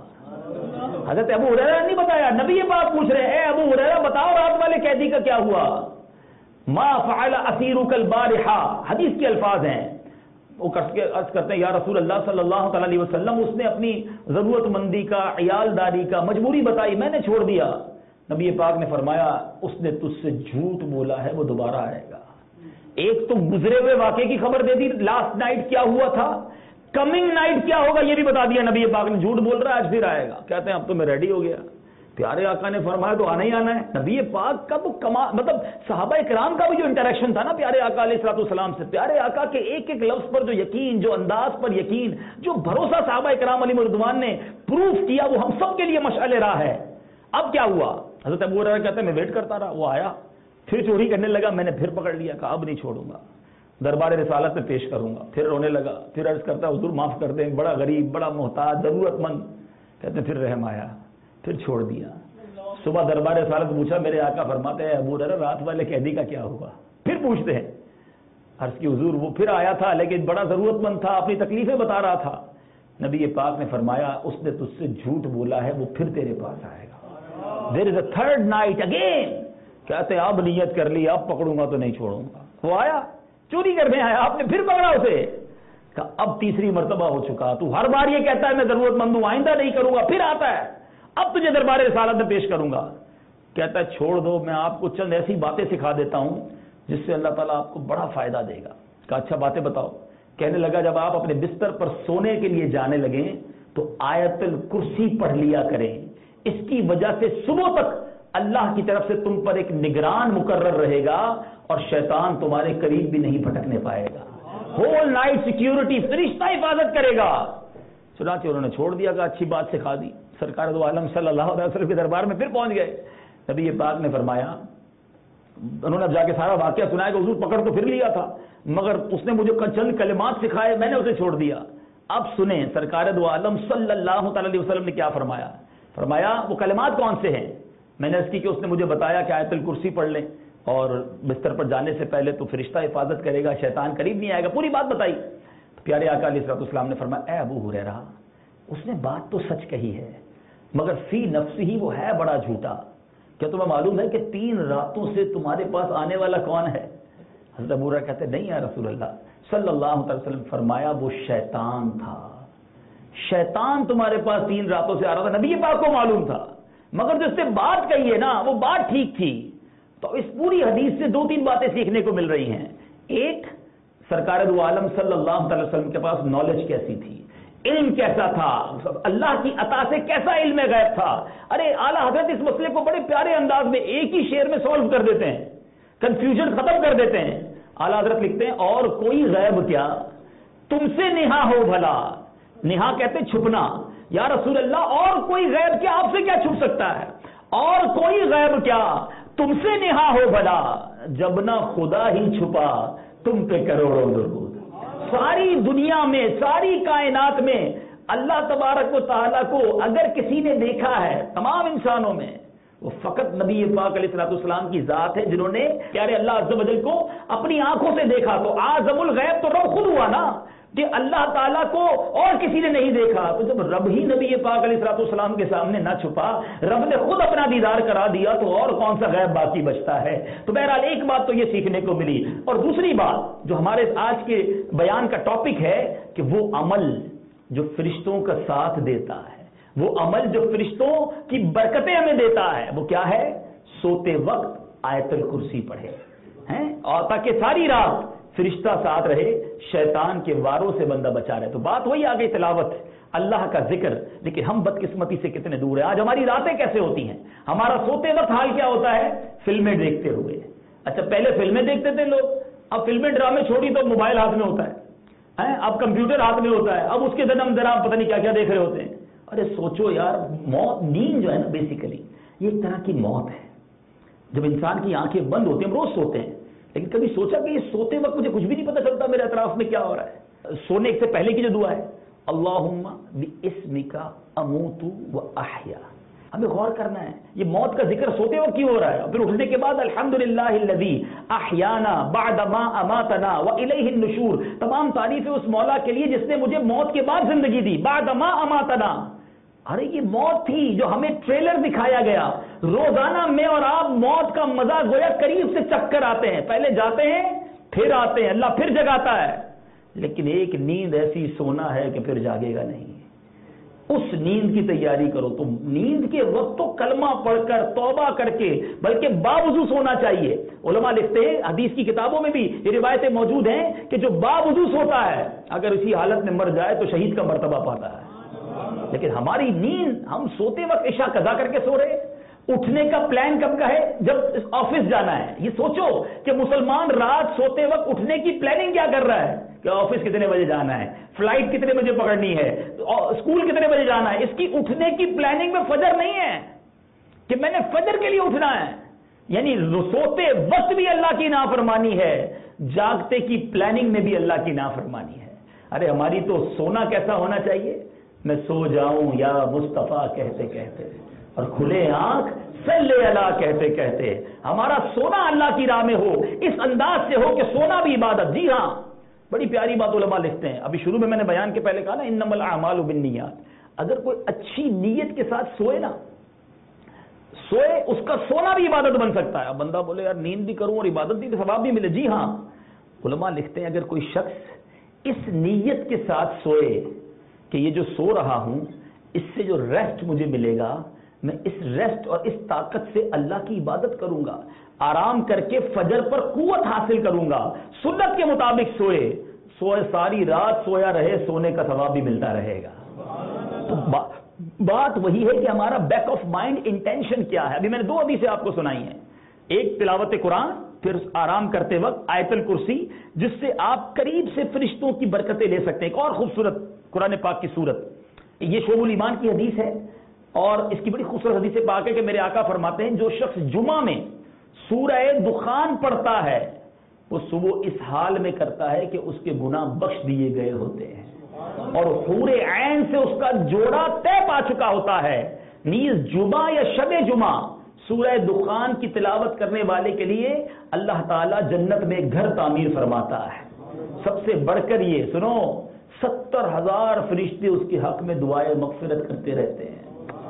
حضرت ابو ہریرہ نے نہیں بتایا, نبی پاک پوچھ رہے ہیں, اے ابو ہریرہ بتاؤ رات والے قیدی کا کیا ہوا. ما فعل اسیرک البارحہ, حدیث کے الفاظ ہیں. وہ عرض کرتے ہیں یا رسول اللہ صلی اللہ تعالی علیہ وسلم, اس نے اپنی ضرورت مندی کا, عیال داری کا مجبوری بتائی, میں نے چھوڑ دیا. نبی پاک نے فرمایا اس نے تجھ سے جھوٹ بولا ہے, وہ دوبارہ آئے گا. ایک تو گزرے ہوئے واقعے کی خبر دے دی, لاسٹ نائٹ کیا ہوا تھا, کمنگ نائٹ کیا ہوگا یہ بھی بتا دیا. نبی پاک نے جھوٹ بول رہا ہے, آج پھر آئے گا. کہتے ہیں اب تو میں ریڈی ہو گیا. پیارے آقا نے فرمایا تو آنا ہی آنا ہے. نبی پاک کا وہ کما مطلب صحابہ کرام کا بھی جو انٹریکشن تھا نا پیارے آقا علیہ الصلوۃ والسلام سے, پیارے آقا کے ایک ایک لفظ پر جو یقین, جو انداز پر یقین, جو بھروسہ صحابہ کرام علیہ رضوان نے پروف کیا, وہ ہم سب کے لیے مشعل راہ ہے. اب کیا ہوا, حضرت ابو ہریرہ کہتے ہیں میں ویٹ کرتا رہا, وہ آیا, پھر چوری کرنے لگا, میں نے پھر پکڑ لیا, کہا اب نہیں چھوڑوں گا, دربار رسالت میں پیش کروں گا. پھر رونے لگا, پھر عرض کرتا حضور معاف کر دیں, بڑا غریب, بڑا محتاج, ضرورت مند. کہتے پھر رحم آیا, پھر چھوڑ دیا. صبح دربار رسالت پوچھا, میرے آقا فرماتے ہیں ابو ہریرہ رات والے قیدی کا کیا ہوا؟ پھر پوچھتے ہیں. عرض کی حضور وہ پھر آیا تھا لیکن بڑا ضرورت مند تھا, اپنی تکلیفیں بتا رہا تھا. نبی پاک نے فرمایا اس نے تجھ سے جھوٹ بولا ہے, وہ پھر تیرے پاس آئے گا. There is a third night again. کہتے اب نیت کر لی, اب پکڑوں گا تو نہیں چھوڑوں گا. وہ آیا, چوری کرنے آیا, آپ نے پھر پکڑا اسے. کہ اب تیسری مرتبہ ہو چکا, تو ہر بار یہ کہتا ہے میں ضرورت مند ہوں, آئندہ نہیں کروں گا, پھر آتا ہے اب تجھے دربار رسالت میں پیش کروں گا. کہتا ہے چھوڑ دو, میں آپ کو چند ایسی باتیں سکھا دیتا ہوں جس سے اللہ تعالیٰ آپ کو بڑا فائدہ دے گا. کہا اچھا باتیں بتاؤ. کہنے لگا جب آپ اپنے بستر پر سونے کے لیے جانے لگیں تو آیت الکرسی پڑھ لیا کریں, اس کی وجہ سے صبح تک اللہ کی طرف سے تم پر ایک نگران مقرر رہے گا اور شیطان تمہارے قریب بھی نہیں بھٹکنے پائے گا. ہول نائٹ سیکیورٹی, فرشتہ حفاظت کرے گا. چنانچہ انہوں نے چھوڑ دیا, کہ اچھی بات سکھا دی. سرکار دو عالم صلی اللہ علیہ وسلم کے دربار میں پھر پہنچ گئے. نبی پاک نے فرمایا, انہوں نے اب جا کے سارا واقعہ سنایا کہ حضور پکڑ تو پھر لیا تھا مگر اس نے مجھے چند کلمات سکھائے, میں نے اسے چھوڑ دیا. اب سنیں سرکار دو عالم صلی اللہ تعالی علیہ وسلم نے کیا فرمایا. فرمایا وہ کلمات کون سے ہیں؟ میں نے اس کی کہ اس نے مجھے بتایا کہ آیت الکرسی پڑھ لیں اور بستر پر جانے سے پہلے تو فرشتہ حفاظت کرے گا, شیطان قریب نہیں آئے گا. پوری بات بتائی. پیارے آقا علیہ الصلوۃ والسلام نے فرمایا اے ابو ہریرہ اس نے بات تو سچ کہی ہے مگر فی نفسہ ہی وہ ہے بڑا جھوٹا. کیا تمہیں معلوم ہے کہ تین راتوں سے تمہارے پاس آنے والا کون ہے؟ حضرت ابو ہریرہ کہتے نہیں یا رسول اللہ صلی اللہ علیہ وسلم. فرمایا وہ شیطان تھا, شیطان تمہارے پاس تین راتوں سے آ رہا تھا. نبی پاک کو معلوم تھا مگر جو اس سے بات کہی ہے نا وہ بات ٹھیک تھی. تو اس پوری حدیث سے دو تین باتیں سیکھنے کو مل رہی ہیں. ایک, سرکار دو عالم صلی اللہ علیہ وسلم کے پاس نالج کیسی تھی, علم کیسا تھا, اللہ کی عطا سے کیسا علم غیب تھا. ارے اعلیٰ حضرت اس مسئلے کو بڑے پیارے انداز میں ایک ہی شعر میں سولو کر دیتے ہیں, کنفیوژن ختم کر دیتے ہیں. اعلیٰ حضرت لکھتے ہیں اور کوئی غیب کیا تم سے نہا ہو بھلا. نہا کہتے چھپنا. یا رسول اللہ اور کوئی غیب کیا آپ سے کیا چھپ سکتا ہے؟ اور کوئی غیب کیا تم سے نہا ہو بھلا, جب نہ خدا ہی چھپا تم پہ کروڑوں درود. ساری دنیا میں ساری کائنات میں اللہ تبارک و تعالیٰ کو اگر کسی نے دیکھا ہے تمام انسانوں میں وہ فقط نبی پاک علیہ الصلوۃ والسلام کی ذات ہے جنہوں نے پیارے اللہ عز و جل کو اپنی آنکھوں سے دیکھا. تو اعظم الغیب تو رب خود ہوا نا کہ اللہ تعالیٰ کو اور کسی نے نہیں دیکھا. تو جب رب ہی نبی پاک علیہ الصلوۃ والسلام کے سامنے نہ چھپا, رب نے خود اپنا دیدار کرا دیا, تو اور کون سا غیب باقی بچتا ہے. تو بہرحال ایک بات تو یہ سیکھنے کو ملی. اور دوسری بات جو ہمارے آج کے بیان کا ٹاپک ہے کہ وہ عمل جو فرشتوں کا ساتھ دیتا ہے, وہ عمل جو فرشتوں کی برکتیں ہمیں دیتا ہے, وہ کیا ہے؟ سوتے وقت آیت الکرسی پڑھے ہیں اور تاکہ ساری رات فرشتہ ساتھ رہے, شیطان کے واروں سے بندہ بچا رہے. تو بات وہی آگے تلاوت, اللہ کا ذکر. لیکن ہم بدقسمتی سے کتنے دور ہیں. آج ہماری راتیں کیسے ہوتی ہیں, ہمارا سوتے وقت حال کیا ہوتا ہے؟ فلمیں دیکھتے ہوئے. اچھا پہلے فلمیں دیکھتے تھے لوگ, اب فلمیں ڈرامے چھوڑی تو موبائل ہاتھ میں ہوتا ہے, اب کمپیوٹر ہاتھ میں ہوتا ہے, اب اس کے دن ہم ذرا پتہ نہیں کیا کیا دیکھ رہے ہوتے ہیں. ارے سوچو یار, موت نیند جو ہے نا بیسیکلی یہ ایک طرح کی موت ہے. جب انسان کی آنکھیں بند ہوتی ہیں, ہم روز سوتے ہیں, لیکن کبھی سوچا کہ یہ سوتے وقت مجھے کچھ بھی نہیں پتہ چلتا میرے اطراف میں کیا ہو رہا ہے. سونے سے پہلے کی جو دعا ہے اللہم باسمک اموت و احیا, ہمیں غور کرنا ہے یہ موت کا ذکر سوتے وقت کیوں ہو رہا ہے. پھر اٹھنے کے بعد الحمدللہ الذی احیانا بعد ما اماتنا والیہ النشور, تمام تعریفیں اس مولا کے لیے جس نے مجھے موت کے بعد زندگی دی. بعد ما اماتنا, ارے یہ موت تھی جو ہمیں ٹریلر دکھایا گیا. روزانہ میں اور آپ موت کا مزہ گویا قریب سے چکھ کر آتے ہیں, پہلے جاتے ہیں پھر آتے ہیں, اللہ پھر جگاتا ہے. لیکن ایک نیند ایسی سونا ہے کہ پھر جاگے گا نہیں. اس نیند کی تیاری کرو. تو نیند کے وقت تو کلمہ پڑھ کر توبہ کر کے بلکہ باوضو سونا چاہیے. علماء لکھتے ہیں حدیث کی کتابوں میں بھی یہ روایتیں موجود ہیں کہ جو باوضو سوتا ہے اگر اسی حالت میں مر جائے تو شہید کا مرتبہ پاتا ہے. لیکن ہماری نیند, ہم سوتے وقت عشاء قضا کر کے سو رہے, اٹھنے کا پلان کب کا ہے؟ جب آفس جانا ہے. یہ سوچو کہ مسلمان رات سوتے وقت اٹھنے کی پلاننگ کیا کر رہا ہے کہ آفس کتنے بجے جانا ہے, فلائٹ کتنے بجے پکڑنی ہے, اسکول کتنے بجے جانا ہے. اس کی اٹھنے کی پلاننگ میں فجر نہیں ہے کہ میں نے فجر کے لیے اٹھنا ہے. یعنی سوتے وقت بھی اللہ کی نافرمانی ہے, جاگتے کی پلاننگ میں بھی اللہ کی نافرمانی ہے. ارے ہماری تو سونا کیسا ہونا چاہیے, میں سو جاؤں یا مصطفیٰ کہتے کہتے اور کھلے آنکھ صلی اللہ کہتے کہتے ہمارا سونا اللہ کی راہ میں ہو، اس انداز سے ہو کہ سونا بھی عبادت. جی ہاں، بڑی پیاری بات علماء لکھتے ہیں. ابھی شروع میں میں نے بیان کے پہلے کہا نا انما الاعمال بالنیات. اگر کوئی اچھی نیت کے ساتھ سوئے نا، سوئے، اس کا سونا بھی عبادت بن سکتا ہے. اب بندہ بولے یار نیند بھی کروں اور عبادت بھی ثواب بھی ملے. جی ہاں، علماء لکھتے ہیں اگر کوئی شخص اس نیت کے ساتھ سوئے کہ یہ جو سو رہا ہوں اس سے جو ریسٹ مجھے ملے گا، میں اس ریسٹ اور اس طاقت سے اللہ کی عبادت کروں گا، آرام کر کے فجر پر قوت حاصل کروں گا، سنت کے مطابق سوئے، سوئے ساری رات سویا رہے، سونے کا ثواب بھی ملتا رہے گا. تو با بات وہی ہے کہ ہمارا بیک آف مائنڈ انٹینشن کیا ہے. ابھی میں نے دو حدیثیں آپ کو سنائی ہیں، ایک تلاوت قرآن، پھر آرام کرتے وقت آیت الکرسی جس سے آپ قریب سے فرشتوں کی برکتیں لے سکتے ہیں. ایک اور خوبصورت قرآن پاک کی صورت، یہ شعب الایمان کی حدیث ہے اور اس کی بڑی خوبصورت حدیث پاک ہے کہ میرے آقا فرماتے ہیں جو شخص جمعہ میں سورہ دخان پڑھتا ہے وہ صبح اس حال میں کرتا ہے کہ اس کے گناہ بخش دیے گئے ہوتے ہیں اور حور عین سے اس کا جوڑا طے پا چکا ہوتا ہے. نیز جمعہ یا شب جمعہ سورہ دخان کی تلاوت کرنے والے کے لیے اللہ تعالیٰ جنت میں گھر تعمیر فرماتا ہے. سب سے بڑھ کر یہ سنو، ستر ہزار فرشتے اس کے حق میں دعائیں مغفرت کرتے رہتے ہیں.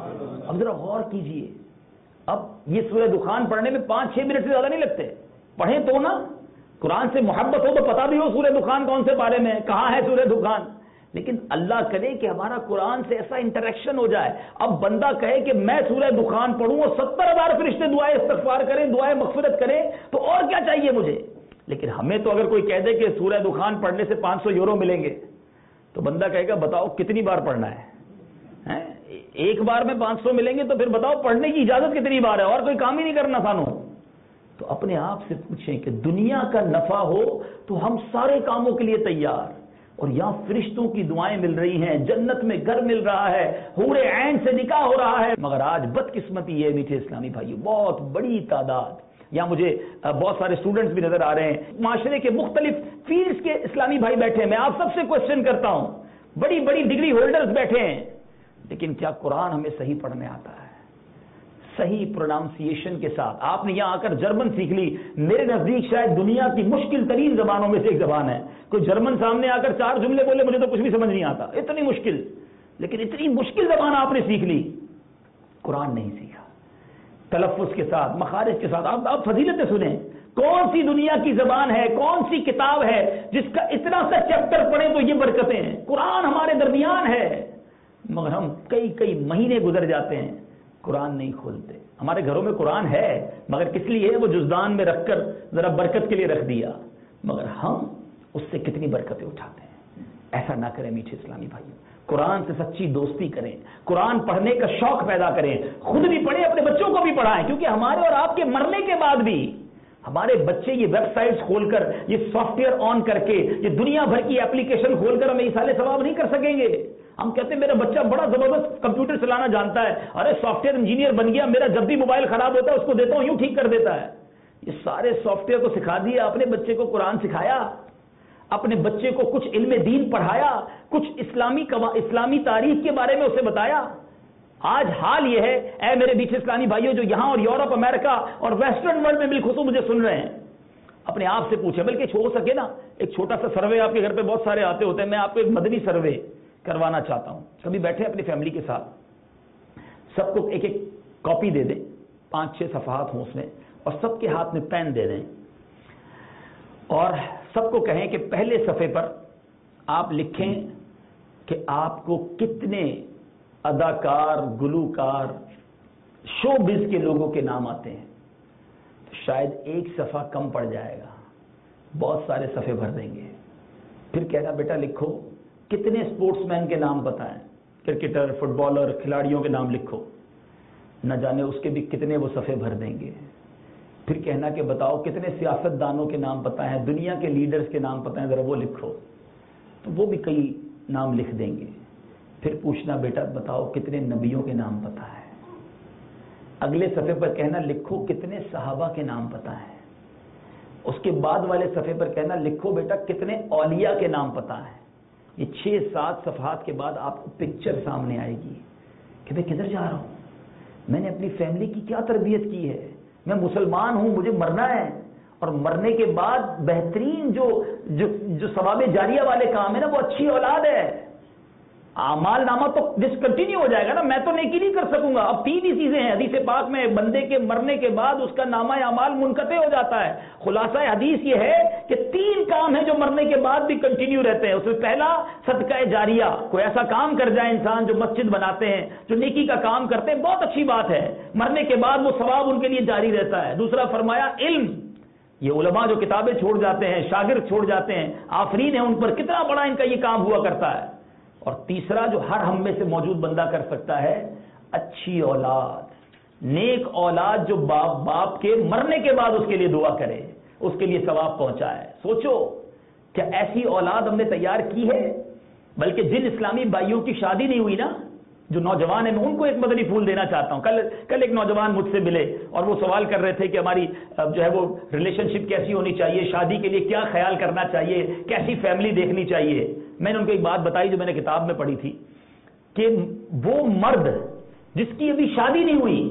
اب ذرا غور کیجئے، اب یہ سورہ دخان پڑھنے میں پانچ چھ منٹ سے زیادہ نہیں لگتے. پڑھیں تو نا، قرآن سے محبت ہو تو پتا بھی ہو سورہ دخان کون سے پارے میں، کہاں ہے سورہ دخان. لیکن اللہ کرے کہ ہمارا قرآن سے ایسا انٹریکشن ہو جائے. اب بندہ کہے کہ میں سورہ دخان پڑھوں اور ستر ہزار فرشتے دعائیں استغفار کریں، دعائیں مغفرت کریں، تو اور کیا چاہیے مجھے. لیکن ہمیں تو اگر کوئی کہہ دے کہ سورہ دخان پڑھنے سے پانچ سو یورو ملیں گے تو بندہ کہے گا بتاؤ کتنی بار پڑھنا ہے. ایک بار میں پانچ سو ملیں گے تو پھر بتاؤ پڑھنے کی اجازت کتنی بار ہے، اور کوئی کام ہی نہیں کرنا سانو. تو اپنے آپ سے پوچھیں کہ دنیا کا نفع ہو تو ہم سارے کاموں کے لیے تیار، اور یہاں فرشتوں کی دعائیں مل رہی ہیں، جنت میں گھر مل رہا ہے، حور عین سے نکاح ہو رہا ہے. مگر آج بدقسمتی یہ میٹھے اسلامی بھائیو، بہت بڑی تعداد، یہاں مجھے بہت سارے اسٹوڈنٹس بھی نظر آ رہے ہیں، معاشرے کے مختلف فیلڈز کے اسلامی بھائی بیٹھے ہیں. میں آپ سب سے کوشچن کرتا ہوں، بڑی بڑی ڈگری ہولڈرز بیٹھے ہیں، لیکن کیا قرآن ہمیں صحیح پڑھنے آتا ہے، صحیح پروناؤنسیشن کے ساتھ؟ آپ نے یہاں آ کر جرمن سیکھ لی، میرے نزدیک شاید دنیا کی مشکل ترین زبانوں میں سے ایک زبان ہے. کوئی جرمن سامنے آ کر چار جملے بولے مجھے تو کچھ بھی سمجھ نہیں آتا، اتنی مشکل. لیکن اتنی مشکل زبان آپ نے سیکھ لی، قرآن نہیں سیکھا تلفظ کے ساتھ، مخارج کے ساتھ. آپ آپ فضیلتیں سنیں، کون سی دنیا کی زبان ہے، کون سی کتاب ہے جس کا اتنا سا چیپٹر پڑھیں تو یہ برکتیں ہیں؟ قرآن ہمارے درمیان ہے، مگر ہم کئی کئی مہینے گزر جاتے ہیں قرآن نہیں کھولتے. ہمارے گھروں میں قرآن ہے مگر کس لیے؟ وہ جزدان میں رکھ کر ذرا برکت کے لیے رکھ دیا، مگر ہم اس سے کتنی برکتیں اٹھاتے ہیں. ایسا نہ کریں میٹھے اسلامی بھائیوں، قرآن سے سچی دوستی کریں، قرآن پڑھنے کا شوق پیدا کریں، خود بھی پڑھیں، اپنے بچوں کو بھی پڑھائیں. کیونکہ ہمارے اور آپ کے مرنے کے بعد بھی ہمارے بچے یہ ویب سائٹس کھول کر، یہ سافٹ ویئر آن کر کے، یہ دنیا بھر کی اپلیکیشن کھول کر ہمیں ایصال ثواب نہیں کر سکیں گے. ہم کہتے ہیں میرا بچہ بڑا زبردست کمپیوٹر چلانا جانتا ہے، ارے سافٹ ویئر انجینئر بن گیا، میرا جب بھی موبائل خراب ہوتا ہے اس کو دیتا ہوں یوں ٹھیک کر دیتا ہے. یہ سارے سافٹ ویئر کو سکھا دیا، اپنے بچے کو قرآن سکھایا، اپنے بچے کو کچھ علم دین پڑھایا، کچھ اسلامی اسلامی تاریخ کے بارے میں اسے بتایا. آج حال یہ ہے، اے میرے بیچ اسلامی بھائیوں جو یہاں اور یورپ، امریکہ اور ویسٹرن ورلڈ میں بالخصوص مجھے سن رہے ہیں، اپنے آپ سے پوچھیں، بلکہ ہو سکے نا ایک چھوٹا سا سروے، آپ کے گھر پہ بہت سارے آتے ہوتے ہیں، میں آپ کو ایک مدنی سروے کروانا چاہتا ہوں. کبھی بیٹھے اپنی فیملی کے ساتھ، سب کو ایک ایک کاپی دے دیں، پانچ چھ صفحات ہوں اس میں، اور سب کے ہاتھ میں پین دے دیں، اور سب کو کہیں کہ پہلے صفحے پر آپ لکھیں کہ آپ کو کتنے اداکار، گلوکار، شو بز کے لوگوں کے نام آتے ہیں. تو شاید ایک صفحہ کم پڑ جائے گا، بہت سارے صفحے بھر دیں گے. پھر کہنا بیٹا لکھو کتنے اسپورٹس مین کے نام بتائیں، کرکٹر، فٹ بالر، کھلاڑیوں کے نام لکھو. نہ جانے اس کے بھی کتنے وہ صفحے بھر دیں گے. پھر کہنا کہ بتاؤ کتنے سیاست دانوں کے نام پتہ ہیں، دنیا کے لیڈرز کے نام پتہ ہیں، ذرا وہ لکھو. تو وہ بھی کئی نام لکھ دیں گے. پھر پوچھنا بیٹا بتاؤ کتنے نبیوں کے نام پتہ ہے. اگلے صفحے پر کہنا لکھو کتنے صحابہ کے نام پتہ ہیں. اس کے بعد والے صفحے پر کہنا لکھو بیٹا کتنے اولیاء کے نام پتہ ہیں. یہ چھ سات صفحات کے بعد آپ کو پکچر سامنے آئے گی کہ میں کدھر جا رہا ہوں. میں نے اپنی فیملی کی کیا تربیت کی ہے. میں مسلمان ہوں, مجھے مرنا ہے, اور مرنے کے بعد بہترین جو جو جو ثواب جاریہ والے کام ہے نا, وہ اچھی اولاد ہے. اعمال نامہ تو ڈسکنٹینیو ہو جائے گا نا, میں تو نیکی نہیں کر سکوں گا. اب تین ہی چیزیں ہیں حدیث پاک میں, بندے کے مرنے کے بعد اس کا نامہ اعمال منقطع ہو جاتا ہے. خلاصہ حدیث یہ ہے کہ تین کام ہیں جو مرنے کے بعد بھی کنٹینیو رہتے ہیں. اس میں پہلا صدقہ جاریہ, کوئی ایسا کام کر جائے انسان جو مسجد بناتے ہیں, جو نیکی کا کام کرتے ہیں, بہت اچھی بات ہے, مرنے کے بعد وہ ثواب ان کے لیے جاری رہتا ہے. دوسرا فرمایا علم, یہ علماء جو کتابیں چھوڑ جاتے ہیں, شاگرد چھوڑ جاتے ہیں, آفرین ہیں ان پر, کتنا بڑا ان کا یہ کام ہوا کرتا ہے. اور تیسرا جو ہر ہم میں سے موجود بندہ کر سکتا ہے, اچھی اولاد, نیک اولاد جو باپ باپ کے مرنے کے بعد اس کے لیے دعا کرے, اس کے لیے ثواب پہنچائے. سوچو کیا ایسی اولاد ہم نے تیار کی ہے؟ بلکہ جن اسلامی بھائیوں کی شادی نہیں ہوئی نا, جو نوجوان ہیں, میں ان کو ایک مدنی پھول دینا چاہتا ہوں. کل کل ایک نوجوان مجھ سے ملے اور وہ سوال کر رہے تھے کہ ہماری جو ہے وہ ریلیشن شپ کیسی ہونی چاہیے, شادی کے لیے کیا خیال کرنا چاہیے, کیسی فیملی دیکھنی چاہیے. میں نے ان کو ایک بات بتائی جو میں نے کتاب میں پڑھی تھی, کہ وہ مرد جس کی ابھی شادی نہیں ہوئی,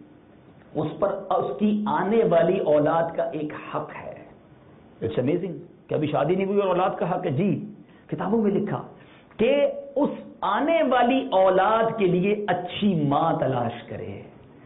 اس پر اس کی آنے والی اولاد کا ایک حق ہے. اٹس امیزنگ کہ ابھی شادی نہیں ہوئی اور اولاد کا حق ہے. جی, کتابوں میں لکھا کہ اس آنے والی اولاد کے لیے اچھی ماں تلاش کرے.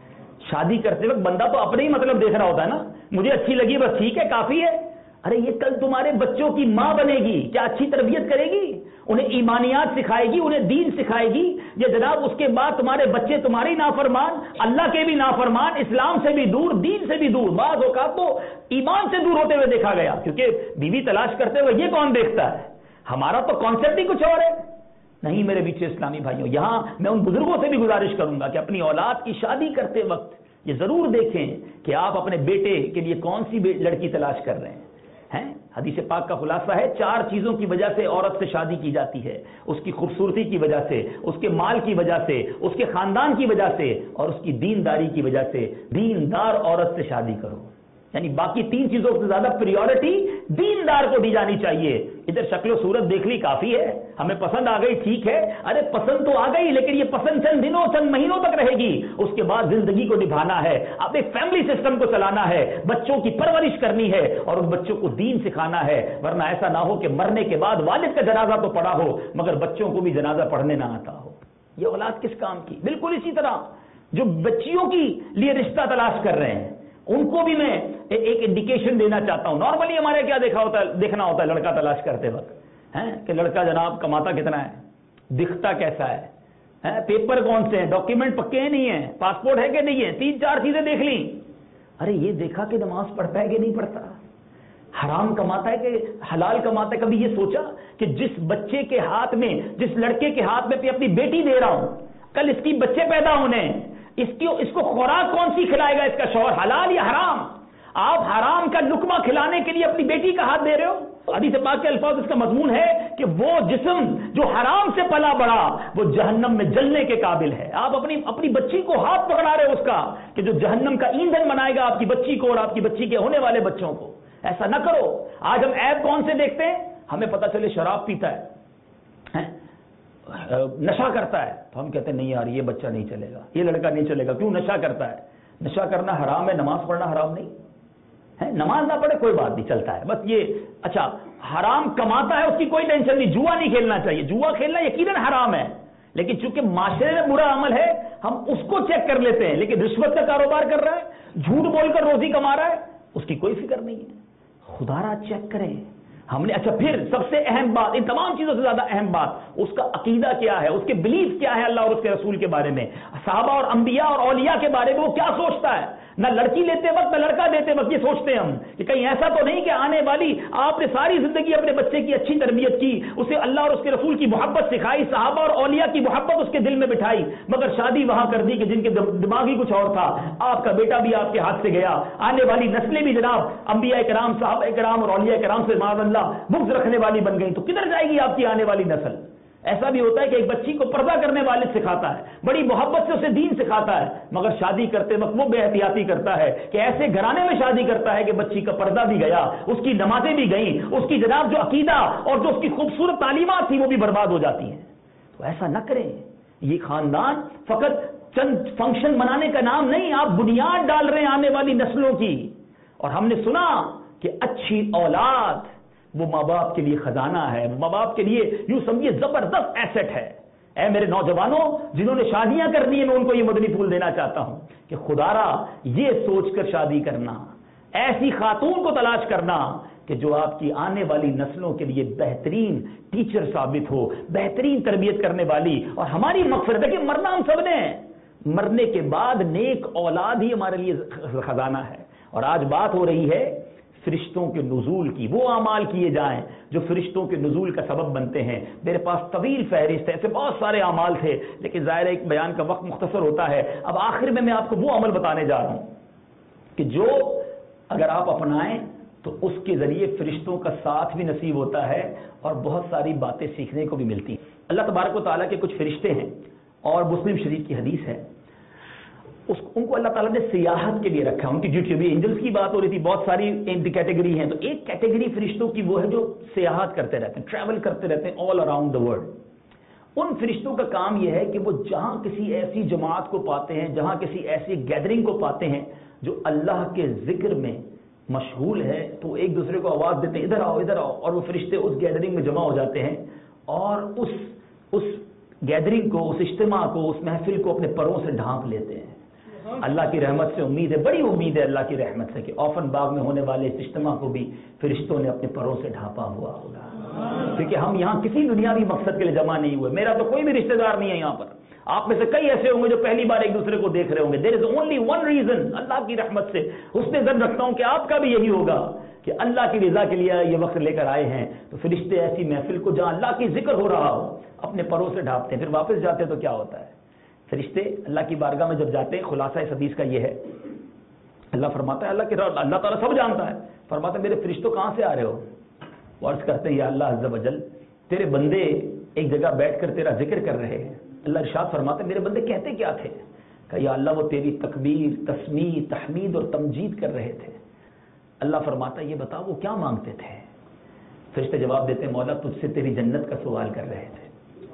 شادی کرتے وقت بندہ تو اپنے ہی مطلب دیکھ رہا ہوتا ہے نا, مجھے اچھی لگی بس ٹھیک ہے, کافی ہے. ارے یہ کل تمہارے بچوں کی ماں بنے گی, کیا اچھی تربیت کرے گی, انہیں ایمانیات سکھائے گی, انہیں دین سکھائے گی. یہ جناب اس کے بعد تمہارے بچے تمہاری نافرمان, اللہ کے بھی نافرمان, اسلام سے بھی دور, دین سے بھی دور, بعض اوقات تو ایمان سے دور ہوتے ہوئے دیکھا گیا. کیونکہ بیوی تلاش کرتے ہوئے یہ کون دیکھتا ہے, ہمارا تو کانسیپٹ ہی کچھ اور ہے. نہیں میرے پیچھے اسلامی بھائیوں, یہاں میں ان بزرگوں سے بھی گزارش کروں گا کہ اپنی اولاد کی شادی کرتے وقت یہ ضرور دیکھیں کہ آپ اپنے بیٹے کے لیے کون سی لڑکی تلاش کر رہے ہیں. حدیث پاک کا خلاصہ ہے, چار چیزوں کی وجہ سے عورت سے شادی کی جاتی ہے. اس کی خوبصورتی کی وجہ سے, اس کے مال کی وجہ سے, اس کے خاندان کی وجہ سے, اور اس کی دینداری کی وجہ سے. دیندار عورت سے شادی کرو, یعنی باقی تین چیزوں سے زیادہ پریورٹی دیندار کو دی جانی چاہیے. ادھر شکل و صورت دیکھ لی کافی ہے, ہمیں پسند آ گئی ٹھیک ہے, ارے پسند تو آ گئی لیکن یہ پسند چند دنوں چند مہینوں تک رہے گی, اس کے بعد زندگی کو نبھانا ہے, اب ایک فیملی سسٹم کو چلانا ہے, بچوں کی پرورش کرنی ہے اور ان بچوں کو دین سکھانا ہے. ورنہ ایسا نہ ہو کہ مرنے کے بعد والد کا جنازہ تو پڑھا ہو مگر بچوں کو بھی جنازہ پڑھنے نہ آتا ہو. یہ اولاد کس کام کی؟ بالکل اسی طرح جو بچیوں کی لیے رشتہ تلاش کر رہے ہیں ان کو بھی میں ایک انڈیکیشن دینا چاہتا ہوں. نارملی ہمارے کیا دیکھا ہوتا ہے, دیکھنا ہوتا ہے لڑکا تلاش کرتے وقت ہیں کہ لڑکا جناب کماتا کتنا ہے, دکھتا کیسا ہے, پیپر کون سے ہیں, ڈاکیومنٹ پکے ہیں نہیں ہیں, پاسپورٹ ہے کہ نہیں ہے, تین چار چیزیں دیکھ لی. ارے یہ دیکھا کہ نماز پڑھتا ہے کہ نہیں پڑھتا, حرام کماتا ہے کہ حلال کماتا ہے. کبھی یہ سوچا کہ جس بچے کے ہاتھ میں, جس لڑکے کے ہاتھ میں اپنی بیٹی دے رہا ہوں, کل اس کی بچے پیدا ہونے, اس کی اس کو خوراک کون سی کھلائے گا اس کا شوہر, حلال یا حرام؟ آپ حرام کا لقمہ کھلانے کے لیے اپنی بیٹی کا ہاتھ دے رہے ہو. حدیث پاک کے الفاظ اس کا مضمون ہے کہ وہ جسم جو حرام سے پلا بڑا وہ جہنم میں جلنے کے قابل ہے. آپ اپنی اپنی بچی کو ہاتھ پکڑا رہے ہو اس کا کہ جو جہنم کا ایندھن بنائے گا آپ کی بچی کو اور آپ کی بچی کے ہونے والے بچوں کو. ایسا نہ کرو. آج ہم ایپ کون سے دیکھتے ہیں, ہمیں پتہ چلے شراب پیتا ہے, نشہ کرتا ہے, تو ہم کہتے ہیں نہیں یار یہ بچہ نہیں چلے گا, یہ لڑکا نہیں چلے گا. کیوں؟ نشہ کرتا ہے. نشہ کرنا حرام ہے, نماز پڑھنا حرام نہیں ہے. نماز نہ پڑھے کوئی بات نہیں, چلتا ہے بس یہ. اچھا حرام کماتا ہے اس کی کوئی ٹینشن نہیں, جوا نہیں کھیلنا چاہیے, جوا کھیلنا یقیناً حرام ہے لیکن چونکہ معاشرے میں برا عمل ہے ہم اس کو چیک کر لیتے ہیں. لیکن رشوت کا کاروبار کر رہا ہے, جھوٹ بول کر روزی کما رہا ہے, اس کی کوئی فکر نہیں ہے. خدا را چیک کریں ہم نے. اچھا پھر سب سے اہم بات, ان تمام چیزوں سے زیادہ اہم بات, اس کا عقیدہ کیا ہے, اس کے بلیف کیا ہے اللہ اور اس کے رسول کے بارے میں, صحابہ اور انبیاء اور اولیاء کے بارے میں وہ کیا سوچتا ہے. نہ لڑکی لیتے وقت نہ لڑکا دیتے وقت یہ سوچتے ہیں ہم کہ کہیں ایسا تو نہیں کہ آنے والی آپ نے ساری زندگی اپنے بچے کی اچھی تربیت کی, اسے اللہ اور اس کے رسول کی محبت سکھائی, صحابہ اور اولیاء کی محبت اس کے دل میں بٹھائی, مگر شادی وہاں کر دی کہ جن کے دماغ ہی کچھ اور تھا. آپ کا بیٹا بھی آپ کے ہاتھ سے گیا, آنے والی نسلیں بھی جناب انبیاء کرام, صحابہ کرام اور اولیاء کرام سے معاذ اللہ بغض رکھنے والی بن گئی. تو کدھر جائے گی آپ کی آنے والی نسل؟ ایسا بھی ہوتا ہے کہ ایک بچی کو پردہ کرنے والد سکھاتا ہے, بڑی محبت سے اسے دین سکھاتا ہے, مگر شادی کرتے وقت وہ بے احتیاطی کرتا ہے کہ ایسے گھرانے میں شادی کرتا ہے کہ بچی کا پردہ بھی گیا, اس کی نمازیں بھی گئیں, اس کی جناب جو عقیدہ اور جو اس کی خوبصورت تعلیمات تھی وہ بھی برباد ہو جاتی ہیں. تو ایسا نہ کریں. یہ خاندان فقط چند فنکشن منانے کا نام نہیں، آپ بنیاد ڈال رہے ہیں آنے والی نسلوں کی. اور ہم نے سنا کہ اچھی اولاد وہ ماں باپ کے لیے خزانہ ہے، ماں باپ کے لیے یوں سمجھیے زبردست ایسٹ ہے. اے میرے نوجوانوں جنہوں نے شادیاں کرنی ہیں، میں ان کو یہ مدنی پھول دینا چاہتا ہوں کہ خدارا یہ سوچ کر شادی کرنا، ایسی خاتون کو تلاش کرنا کہ جو آپ کی آنے والی نسلوں کے لیے بہترین ٹیچر ثابت ہو، بہترین تربیت کرنے والی. اور ہماری مغفرت ہے کہ مرنا ہم سب نے، مرنے کے بعد نیک اولاد ہی ہمارے لیے خزانہ ہے. اور آج بات ہو رہی ہے فرشتوں کے نزول کی، وہ اعمال کیے جائیں جو فرشتوں کے نزول کا سبب بنتے ہیں. میرے پاس طویل فہرست ہے، ایسے بہت سارے اعمال تھے، لیکن ظاہر ہے ایک بیان کا وقت مختصر ہوتا ہے. اب آخر میں میں آپ کو وہ عمل بتانے جا رہا ہوں کہ جو اگر آپ اپنائیں تو اس کے ذریعے فرشتوں کا ساتھ بھی نصیب ہوتا ہے اور بہت ساری باتیں سیکھنے کو بھی ملتی ہیں. اللہ تبارک و تعالیٰ کے کچھ فرشتے ہیں اور مسلم شریف کی حدیث ہے، اس ان کو اللہ تعالیٰ نے سیاحت کے لیے رکھا. ان کی ڈیوٹی بھی اینجلس کی بات ہو رہی تھی، بہت ساری کیٹیگری ہیں، تو ایک کیٹیگری فرشتوں کی وہ ہے جو سیاحت کرتے رہتے ہیں، ٹریول کرتے رہتے ہیں آل اراؤنڈ دا ورلڈ. ان فرشتوں کا کام یہ ہے کہ وہ جہاں کسی ایسی جماعت کو پاتے ہیں، جہاں کسی ایسی گیدرنگ کو پاتے ہیں جو اللہ کے ذکر میں مشغول ہے، تو ایک دوسرے کو آواز دیتے ہیں ادھر آؤ ادھر آؤ، اور وہ فرشتے اس گیدرنگ میں جمع ہو جاتے ہیں اور اس اس گیدرنگ کو، اس اجتماع کو، اس محفل کو اپنے پروں سے ڈھانپ لیتے ہیں. اللہ کی رحمت سے امید ہے، بڑی امید ہے اللہ کی رحمت سے کہ اوفن باغ میں ہونے والے اس اجتماع کو بھی فرشتوں نے اپنے پروں سے ڈھانپا ہوا ہوگا. کیونکہ ہم یہاں کسی دنیاوی مقصد کے لیے جمع نہیں ہوئے. میرا تو کوئی بھی رشتہ دار نہیں ہے یہاں پر. آپ میں سے کئی ایسے ہوں گے جو پہلی بار ایک دوسرے کو دیکھ رہے ہوں گے. There is only one reason, اللہ کی رحمت سے حسن ظن رکھتا ہوں کہ آپ کا بھی یہی ہوگا کہ اللہ کی رضا کے لیے یہ وقت لے کر آئے ہیں. تو فرشتے ایسی محفل کو جہاں اللہ کی ذکر ہو رہا ہو اپنے پروں سے ڈھانپتے ہیں. پھر واپس جاتے ہیں تو کیا ہوتا ہے؟ فرشتے اللہ کی بارگاہ میں جب جاتے ہیں، خلاصہ اس حدیث کا یہ ہے، اللہ فرماتا ہے، اللہ کے اللہ تعالیٰ سب جانتا ہے، فرماتا ہے میرے فرشتوں کہاں سے آ رہے ہو؟ وہ عرض کرتے ہیں یا اللہ عز و جل تیرے بندے ایک جگہ بیٹھ کر تیرا ذکر کر رہے ہیں. اللہ ارشاد فرماتے ہیں میرے بندے کہتے کیا تھے؟ کہ یا اللہ وہ تیری تکبیر، تسمیح، تحمید اور تمجید کر رہے تھے. اللہ فرماتا ہے یہ بتا وہ کیا مانگتے تھے؟ فرشتے جواب دیتے ہیں مولا تجھ سے تیری جنت کا سوال کر رہے تھے.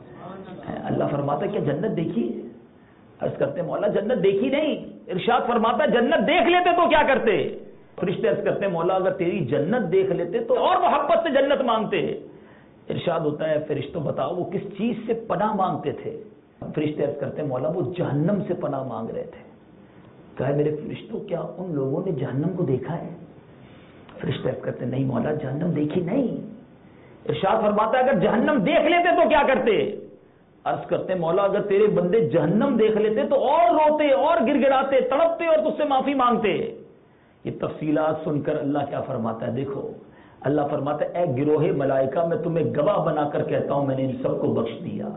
اللہ فرماتا ہے کیا جنت دیکھی؟ عرض کرتے ہیں مولا جنت دیکھی نہیں. ارشاد فرماتا ہے جنت دیکھ لیتے تو کیا کرتے؟ فرشتے عرض کرتے ہیں مولا اگر تیری جنت دیکھ لیتے تو اور محبت سے جنت مانگتے. ارشاد ہوتا ہے فرشتوں بتاؤ وہ کس چیز سے پناہ مانگتے تھے؟ فرشتے عرض کرتے ہیں مولا وہ جہنم سے پناہ مانگ رہے تھے. کہا میرے فرشتوں کیا ان لوگوں نے جہنم کو دیکھا ہے؟ فرشتے عرض کرتے ہیں نہیں مولا جہنم دیکھی نہیں. ارشاد فرماتا ہے اگر جہنم دیکھ لیتے تو کیا کرتے؟ عرض کرتے ہیں مولا اگر تیرے بندے جہنم دیکھ لیتے تو اور روتے اور گر گڑاتے، تڑپتے اور تجھ سے معافی مانگتے. یہ تفصیلات سن کر اللہ کیا فرماتا ہے دیکھو، اللہ فرماتا ہے اے گروہ ملائکہ میں تمہیں گواہ بنا کر کہتا ہوں میں نے ان سب کو بخش دیا.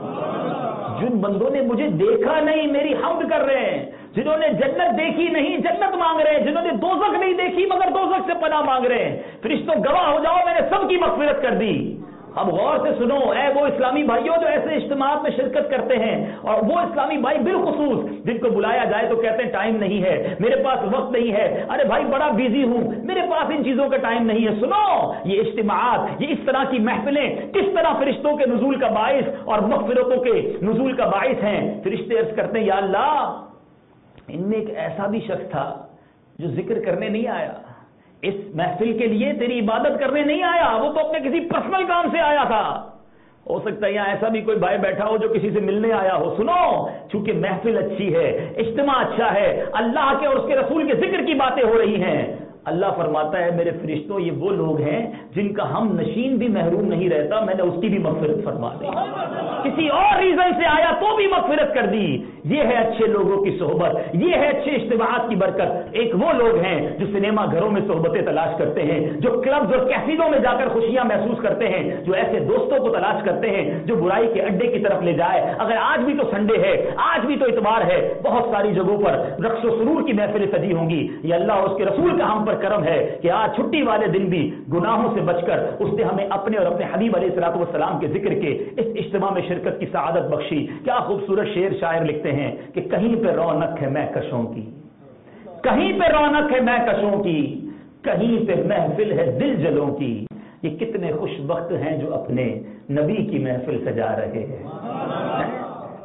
جن بندوں نے مجھے دیکھا نہیں میری حمد کر رہے ہیں، جنہوں نے جنت دیکھی نہیں جنت مانگ رہے ہیں، جنہوں نے دوزخ نہیں دیکھی مگر دوزخ سے پناہ مانگ رہے ہیں، فرشتوں گواہ ہو جاؤ میں نے سب کی مغفرت کر دی. اب غور سے سنو اے وہ اسلامی بھائیوں جو ایسے اجتماعات میں شرکت کرتے ہیں، اور وہ اسلامی بھائی بالخصوص جن کو بلایا جائے تو کہتے ہیں ٹائم نہیں ہے، میرے پاس وقت نہیں ہے، ارے بھائی بڑا بیزی ہوں، میرے پاس ان چیزوں کا ٹائم نہیں ہے. سنو یہ اجتماعات، یہ اس طرح کی محفلیں کس طرح فرشتوں کے نزول کا باعث اور مغفرتوں کے نزول کا باعث ہیں. فرشتے عرض کرتے ہیں یا اللہ ان میں ایک ایسا بھی شخص تھا جو ذکر کرنے نہیں آیا، اس محفل کے لیے تیری عبادت کرنے نہیں آیا، وہ تو اپنے کسی پرسنل کام سے آیا تھا. ہو سکتا ہے یہاں ایسا بھی کوئی بھائی بیٹھا ہو جو کسی سے ملنے آیا ہو. سنو چونکہ محفل اچھی ہے، اجتماع اچھا ہے، اللہ کے اور اس کے رسول کے ذکر کی باتیں ہو رہی ہیں. اللہ فرماتا ہے میرے فرشتوں یہ وہ لوگ ہیں جن کا ہم نشین بھی محروم نہیں رہتا، میں نے اس کی بھی مغفرت فرما دی. کسی اور ریزن سے آیا تو بھی مغفرت کر دی. یہ ہے اچھے لوگوں کی صحبت، یہ ہے اچھے اجتماعات کی برکت. ایک وہ لوگ ہیں جو سنیما گھروں میں صحبتیں تلاش کرتے ہیں، جو کلبز اور کیسینوں میں جا کر خوشیاں محسوس کرتے ہیں، جو ایسے دوستوں کو تلاش کرتے ہیں جو برائی کے اڈے کی طرف لے جائے. اگر آج بھی تو سنڈے ہے، آج بھی تو اتوار ہے، بہت ساری جگہوں پر رقص و سرور کی محفلیں سجی ہوں گی. یہ اللہ اور اس کے رسول کا ہم پر کرم ہے کہ آج چھٹی والے دن بھی گناہوں سے بچ کر اس نے ہمیں اپنے اور اپنے حبیب علیہ الصلوۃ والسلام کے ذکر کے اس اجتماع میں شرکت کی سعادت بخشی. کیا خوبصورت شعر شاعر لکھتے ہیں کہ کہیں پہ رونق ہے میں کشوں کی، کہیں پہ رونق ہے میں کشوں کی، کہیں پہ محفل ہے دل جلوں کی. یہ کتنے خوش وقت ہیں جو اپنے نبی کی محفل سجا رہے ہیں.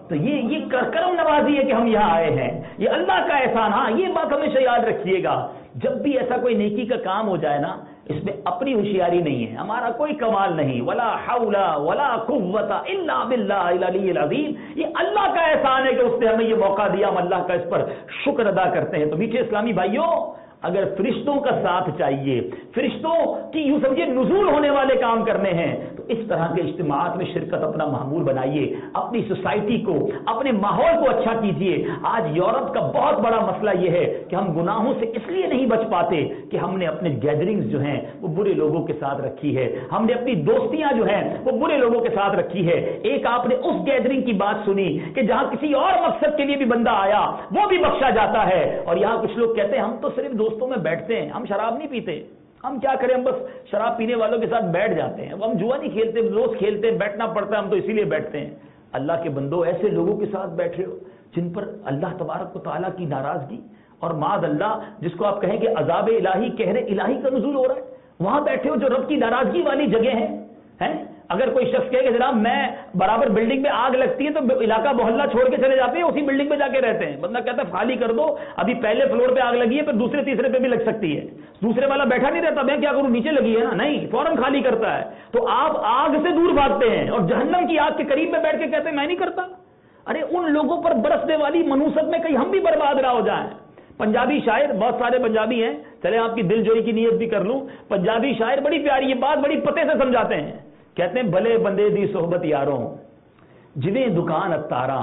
تو یہ یہ کرم نوازی ہے کہ ہم یہاں آئے ہیں، یہ اللہ کا احسان. ہاں یہ بات ہمیشہ یاد رکھیے گا، جب بھی ایسا کوئی نیکی کا کام ہو جائے نا، اس میں اپنی ہوشیاری نہیں ہے، ہمارا کوئی کمال نہیں، ولا حول ولا قوت الا باللہ العلی العظیم. یہ اللہ کا احسان ہے کہ اس نے ہمیں یہ موقع دیا، ہم اللہ کا اس پر شکر ادا کرتے ہیں. تو میٹھے اسلامی بھائیوں، اگر فرشتوں کا ساتھ چاہیے، فرشتوں کی یوں سمجھے نزول ہونے والے کام کرنے ہیں، تو اس طرح کے اجتماعات میں شرکت اپنا معمول بنائیے، اپنی سوسائٹی کو، اپنے ماحول کو اچھا کیجیے. آج یورپ کا بہت بڑا مسئلہ یہ ہے کہ ہم گناہوں سے اس لیے نہیں بچ پاتے کہ ہم نے اپنے گیدرنگز جو ہیں وہ برے لوگوں کے ساتھ رکھی ہے، ہم نے اپنی دوستیاں جو ہیں وہ برے لوگوں کے ساتھ رکھی ہے. ایک آپ نے اس گیدرنگ کی بات سنی کہ جہاں کسی اور مقصد کے لیے بھی بندہ آیا وہ بھی بخشا جاتا ہے، اور یہاں کچھ لوگ کہتے ہیں ہم تو صرف دوستوں میں بیٹھتے ہیں، ہم شراب نہیں پیتے، ہم کیا کریں، ہم بس شراب پینے والوں کے ساتھ بیٹھ جاتے ہیں، ہم جوا نہیں کھیلتے، روز کھیلتے ہیں، بیٹھنا پڑتا ہے، ہم تو اسی لیے بیٹھتے ہیں. اللہ کے بندو، ایسے لوگوں کے ساتھ بیٹھے ہو جن پر اللہ تبارک و تعالیٰ کی ناراضگی اور معاذ اللہ جس کو آپ کہیں کہ عذاب الہی، قہر الہی کا نزول ہو رہا ہے، وہاں بیٹھے ہو جو رب کی ناراضگی والی جگہ ہیں. ہیں اگر کوئی شخص کہے کہ جناب میں برابر بلڈنگ میں آگ لگتی ہے تو علاقہ محلہ چھوڑ کے چلے جاتے ہیں، اسی بلڈنگ میں جا کے رہتے ہیں. بندہ کہتا ہے خالی کر دو، ابھی پہلے فلور پہ آگ لگی ہے، پھر دوسرے تیسرے پہ بھی لگ سکتی ہے. دوسرے والا بیٹھا نہیں رہتا، میں کیا کروں، نیچے لگی ہے نا، نہیں، فوراً خالی کرتا ہے. تو آپ آگ سے دور بھاگتے ہیں اور جہنم کی آگ کے قریب میں بیٹھ کے کہتے ہیں میں نہیں کرتا. ارے ان لوگوں پر برسنے والی منوست میں کہیں ہم بھی برباد نہ ہو جائیں. پنجابی شاعر، بہت سارے پنجابی ہیں، چلے آپ کی دل جوئی کی نیت بھی کر لوں، پنجابی شاعر بڑی پیاری یہ بات بڑی پتے سے سمجھاتے ہیں. کہتے ہیں بھلے بندے دی صحبت یاروں، جنہیں دکان اتاراں،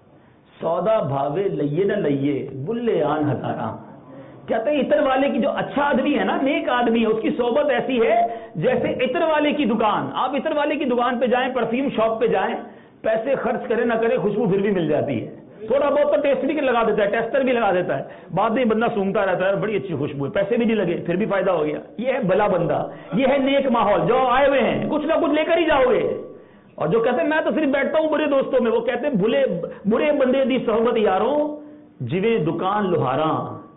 سودا بھاوے لئیے نہ لئیے بلے آن ہزاراں. کہتے ہیں عطر والے کی جو اچھا آدمی ہے نا، نیک آدمی ہے، اس کی صحبت ایسی ہے جیسے عطر والے کی دکان. آپ عطر والے کی دکان پہ جائیں، پرفیوم شاپ پہ جائیں، پیسے خرچ کرے نہ کرے خوشبو پھر بھی مل جاتی ہے. تھوڑا بہت تو ٹیسٹ بھی لگا دیتا ہے، ٹیسٹر بھی لگا دیتا ہے، بعد میں بندہ سونگتا رہتا ہے بڑی اچھی خوشبو ہے، پیسے بھی نہیں لگے پھر بھی فائدہ ہو گیا. یہ ہے بھلا بندہ، یہ ہے نیک ماحول. جو آئے ہوئے ہیں کچھ نہ کچھ لے کر ہی جاؤ گے. اور جو کہتے ہیں میں تو صرف بیٹھتا ہوں برے دوستوں میں، وہ کہتے ہیں بھلے برے بندے دی صحبت یاروں، جویں دکان لوہاراں،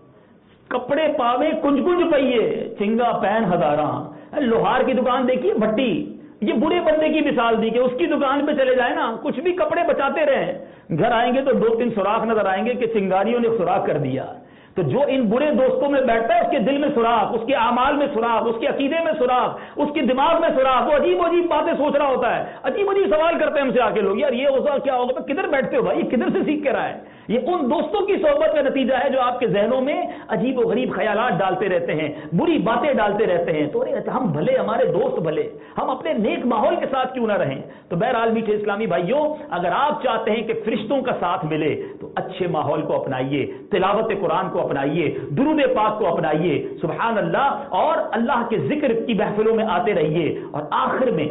کپڑے پاوے کنج کنج پئیے چنگا پین ہزاراں. لوہار کی دکان دیکھیے، بھٹی، یہ برے بندے کی مثال دی کہ اس کی دکان پہ چلے جائیں نا، کچھ بھی کپڑے بچاتے رہیں، گھر آئیں گے تو دو تین سوراخ نظر آئیں گے کہ چنگاریوں نے سوراخ کر دیا. تو جو ان برے دوستوں میں بیٹھتا ہے اس کے دل میں سوراخ، اس کے اعمال میں سوراخ، اس کے عقیدے میں سوراخ، اس کے دماغ میں سوراخ. وہ عجیب عجیب باتیں سوچ رہا ہوتا ہے، عجیب عجیب سوال کرتے ہیں ہم سے آ کے لوگ، یار یہ ہوگا کیا ہوگا. تو کدھر بیٹھتے ہو بھائی، یہ کدھر سے سیکھ کے رہا ہے؟ یہ ان دوستوں کی صحبت کا نتیجہ ہے جو آپ کے ذہنوں میں عجیب و غریب خیالات ڈالتے رہتے ہیں، بری باتیں ڈالتے رہتے ہیں. تو ہم بھلے، ہمارے دوست بھلے، ہم اپنے نیک ماحول کے ساتھ کیوں نہ رہیں. تو بہرحال میٹھے اسلامی بھائیوں، اگر آپ چاہتے ہیں کہ فرشتوں کا ساتھ ملے تو اچھے ماحول کو اپنائیے، تلاوت قرآن کو اپنائیے، درود پاک کو اپنائیے، سبحان اللہ، اور اللہ کے ذکر کی محفلوں میں آتے رہیے. اور آخر میں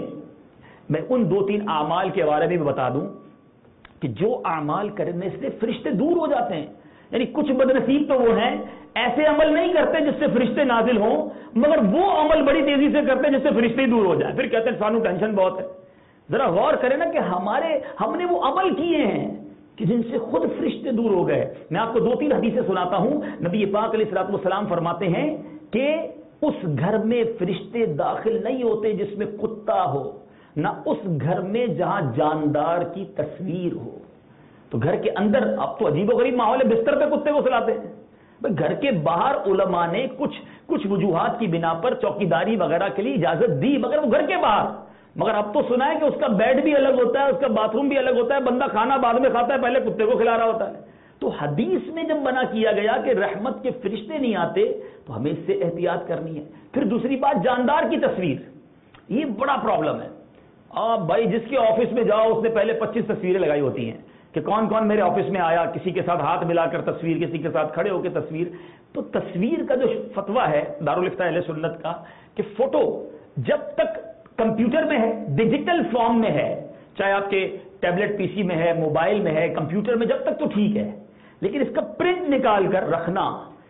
میں ان دو تین اعمال کے بارے میں بھی بتا دوں کہ جو اعمال کرنے سے فرشتے دور ہو جاتے ہیں. یعنی کچھ بدنصیب تو وہ ہیں ایسے عمل نہیں کرتے جس سے فرشتے نازل ہوں، مگر وہ عمل بڑی تیزی سے کرتے ہیں جس سے فرشتے دور ہو جائیں. پھر کہتے ہیں سانو ٹینشن بہت ہے. ذرا غور کریں نا کہ ہمارے ہم نے وہ عمل کیے ہیں کہ جن سے خود فرشتے دور ہو گئے. میں آپ کو دو تین حدیثیں سناتا ہوں. نبی پاک علیہ الصلوۃ والسلام فرماتے ہیں کہ اس گھر میں فرشتے داخل نہیں ہوتے جس میں کتا ہو، نہ اس گھر میں جہاں جاندار کی تصویر ہو. تو گھر کے اندر اب تو عجیب و غریب ماحول ہے، بستر پہ کتے کو سلاتے ہیں. گھر کے باہر علماء نے کچھ کچھ وجوہات کی بنا پر چوکیداری وغیرہ کے لیے اجازت دی، مگر وہ گھر کے باہر. مگر اب تو سنا ہے کہ اس کا بیڈ بھی الگ ہوتا ہے، اس کا باتھ روم بھی الگ ہوتا ہے، بندہ کھانا بعد میں کھاتا ہے، پہلے کتے کو کھلا رہا ہوتا ہے. تو حدیث میں جب منع کیا گیا کہ رحمت کے فرشتے نہیں آتے تو ہمیں اس سے احتیاط کرنی ہے. پھر دوسری بات، جاندار کی تصویر، یہ بڑا پرابلم ہے. آپ بھائی جس کے آفس میں جاؤ اس نے پہلے پچیس تصویریں لگائی ہوتی ہیں کہ کون کون میرے آفس میں آیا، کسی کے ساتھ ہاتھ ملا کر تصویر، کسی کے ساتھ کھڑے ہو کے تصویر. تو تصویر کا جو فتویٰ ہے دارالفتہ اہل سنت کا کہ فوٹو جب تک کمپیوٹر میں ہے، ڈیجیٹل فارم میں ہے، چاہے آپ کے ٹیبلٹ پی سی میں ہے، موبائل میں ہے، کمپیوٹر میں، جب تک تو ٹھیک ہے، لیکن اس کا پرنٹ نکال کر رکھنا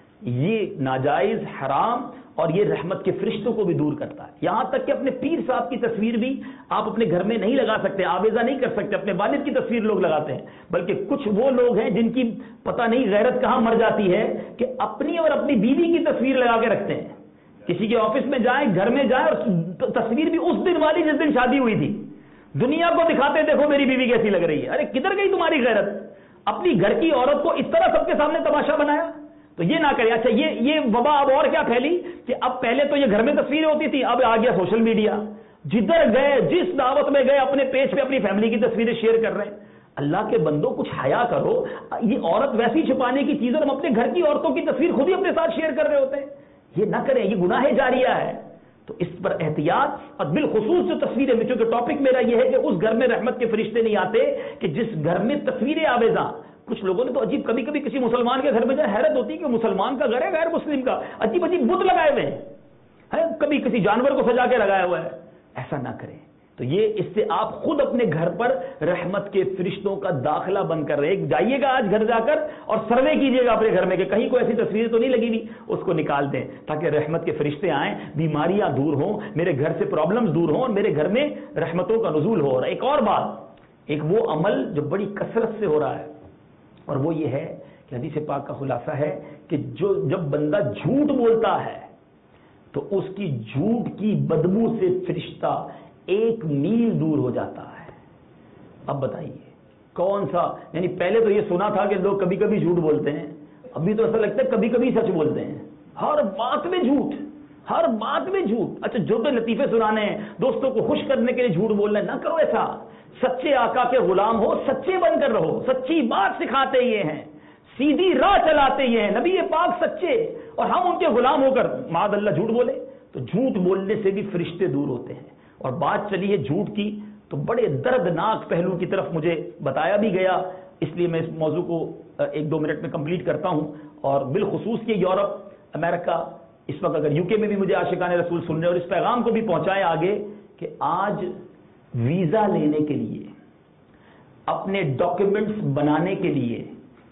یہ ناجائز، حرام، اور یہ رحمت کے فرشتوں کو بھی دور کرتا ہے. یہاں تک کہ اپنے پیر صاحب کی تصویر بھی آپ اپنے گھر میں نہیں لگا سکتے، آویزہ نہیں کر سکتے. اپنے والد کی تصویر لوگ لگاتے ہیں، بلکہ کچھ وہ لوگ ہیں جن کی پتہ نہیں غیرت کہاں مر جاتی ہے کہ اپنی اور اپنی بیوی کی تصویر لگا کے رکھتے ہیں. کسی کے آفس میں جائیں، گھر میں جائیں، اور تصویر بھی اس دن والی جس دن شادی ہوئی تھی. دنیا کو دکھاتے دیکھو میری بیوی کیسی لگ رہی ہے. ارے کدھر گئی تمہاری غیرت؟ اپنی گھر کی عورت کو اس طرح سب کے سامنے تماشا بنایا. تو یہ نہ کرے. اچھا یہ یہ وبا اب اور کیا پھیلی کہ اب پہلے تو یہ گھر میں تصویریں ہوتی تھی, اب آ گیا سوشل میڈیا. جدھر گئے جس دعوت میں گئے اپنے پیج پہ اپنی فیملی کی تصویریں شیئر کر رہے ہیں. اللہ کے بندو کچھ حیا کرو. یہ عورت ویسی چھپانے کی چیز, اور ہم اپنے گھر کی عورتوں کی تصویر خود ہی اپنے ساتھ شیئر کر رہے ہوتے ہیں. یہ نہ کریں, یہ گناہ جاریہ ہے. تو اس پر احتیاط. اور بالخصوص جو تصویریں, چونکہ ٹاپک میرا یہ ہے کہ اس گھر میں رحمت کے فرشتے نہیں آتے کہ جس گھر میں تصویریں آویزاں. کچھ لوگوں نے تو عجیب, کبھی کبھی کسی مسلمان کے گھر میں جائے حیرت ہوتی ہے کہ مسلمان کا گھر ہے غیر مسلم کا, عجیب عجیب بت لگائے ہوئے ہیں, کبھی کسی جانور کو سجا کے لگایا ہوا ہے. ایسا نہ کریں. تو یہ اس سے آپ خود اپنے گھر پر رحمت کے فرشتوں کا داخلہ بند کر رہے ہیں. جائیے گا آج گھر جا کر اور سروے کیجیے گا اپنے گھر میں کہ کہیں کوئی ایسی تصویر تو نہیں لگی ہوئی, اس کو نکال دیں تاکہ رحمت کے فرشتے آئیں, بیماریاں دور ہوں, میرے گھر سے پرابلمز دور ہوں اور میرے گھر میں رحمتوں کا نزول ہو. اور ایک اور بات, ایک وہ عمل جو بڑی کثرت سے ہو رہا ہے, اور وہ یہ ہے کہ حدیث پاک کا خلاصہ ہے کہ جو جب بندہ جھوٹ بولتا ہے تو اس کی جھوٹ کی بدبو سے فرشتہ ایک میل دور ہو جاتا ہے. اب بتائیے کون سا, یعنی پہلے تو یہ سنا تھا کہ لوگ کبھی کبھی جھوٹ بولتے ہیں, ابھی تو ایسا لگتا ہے کبھی کبھی سچ بولتے ہیں. ہر بات میں جھوٹ, ہر بات میں جھوٹ. اچھا جو تو لطیفے سنانے ہیں, دوستوں کو خوش کرنے کے لیے جھوٹ بولنا ہے, نہ کرو ایسا. سچے آقا کے غلام ہو, سچے بن کر رہو. سچی بات سکھاتے یہ ہیں, سیدھی راہ چلاتے یہ ہیں, نبی پاک سچے, اور ہم ان کے غلام ہو کر معاذ اللہ جھوٹ بولے. تو جھوٹ بولنے سے بھی فرشتے دور ہوتے ہیں. اور بات چلی ہے جھوٹ کی, تو بڑے دردناک پہلو کی طرف مجھے بتایا بھی گیا, اس لیے میں اس موضوع کو ایک دو منٹ میں کمپلیٹ کرتا ہوں. اور بالخصوص یہ یورپ, امریکہ, اس وقت اگر یو کے میں بھی مجھے عاشقان رسول سن رہے اور اس پیغام کو بھی پہنچائیں آگے کہ آج ویزا لینے کے لیے, اپنے ڈاکیومنٹس بنانے کے لیے,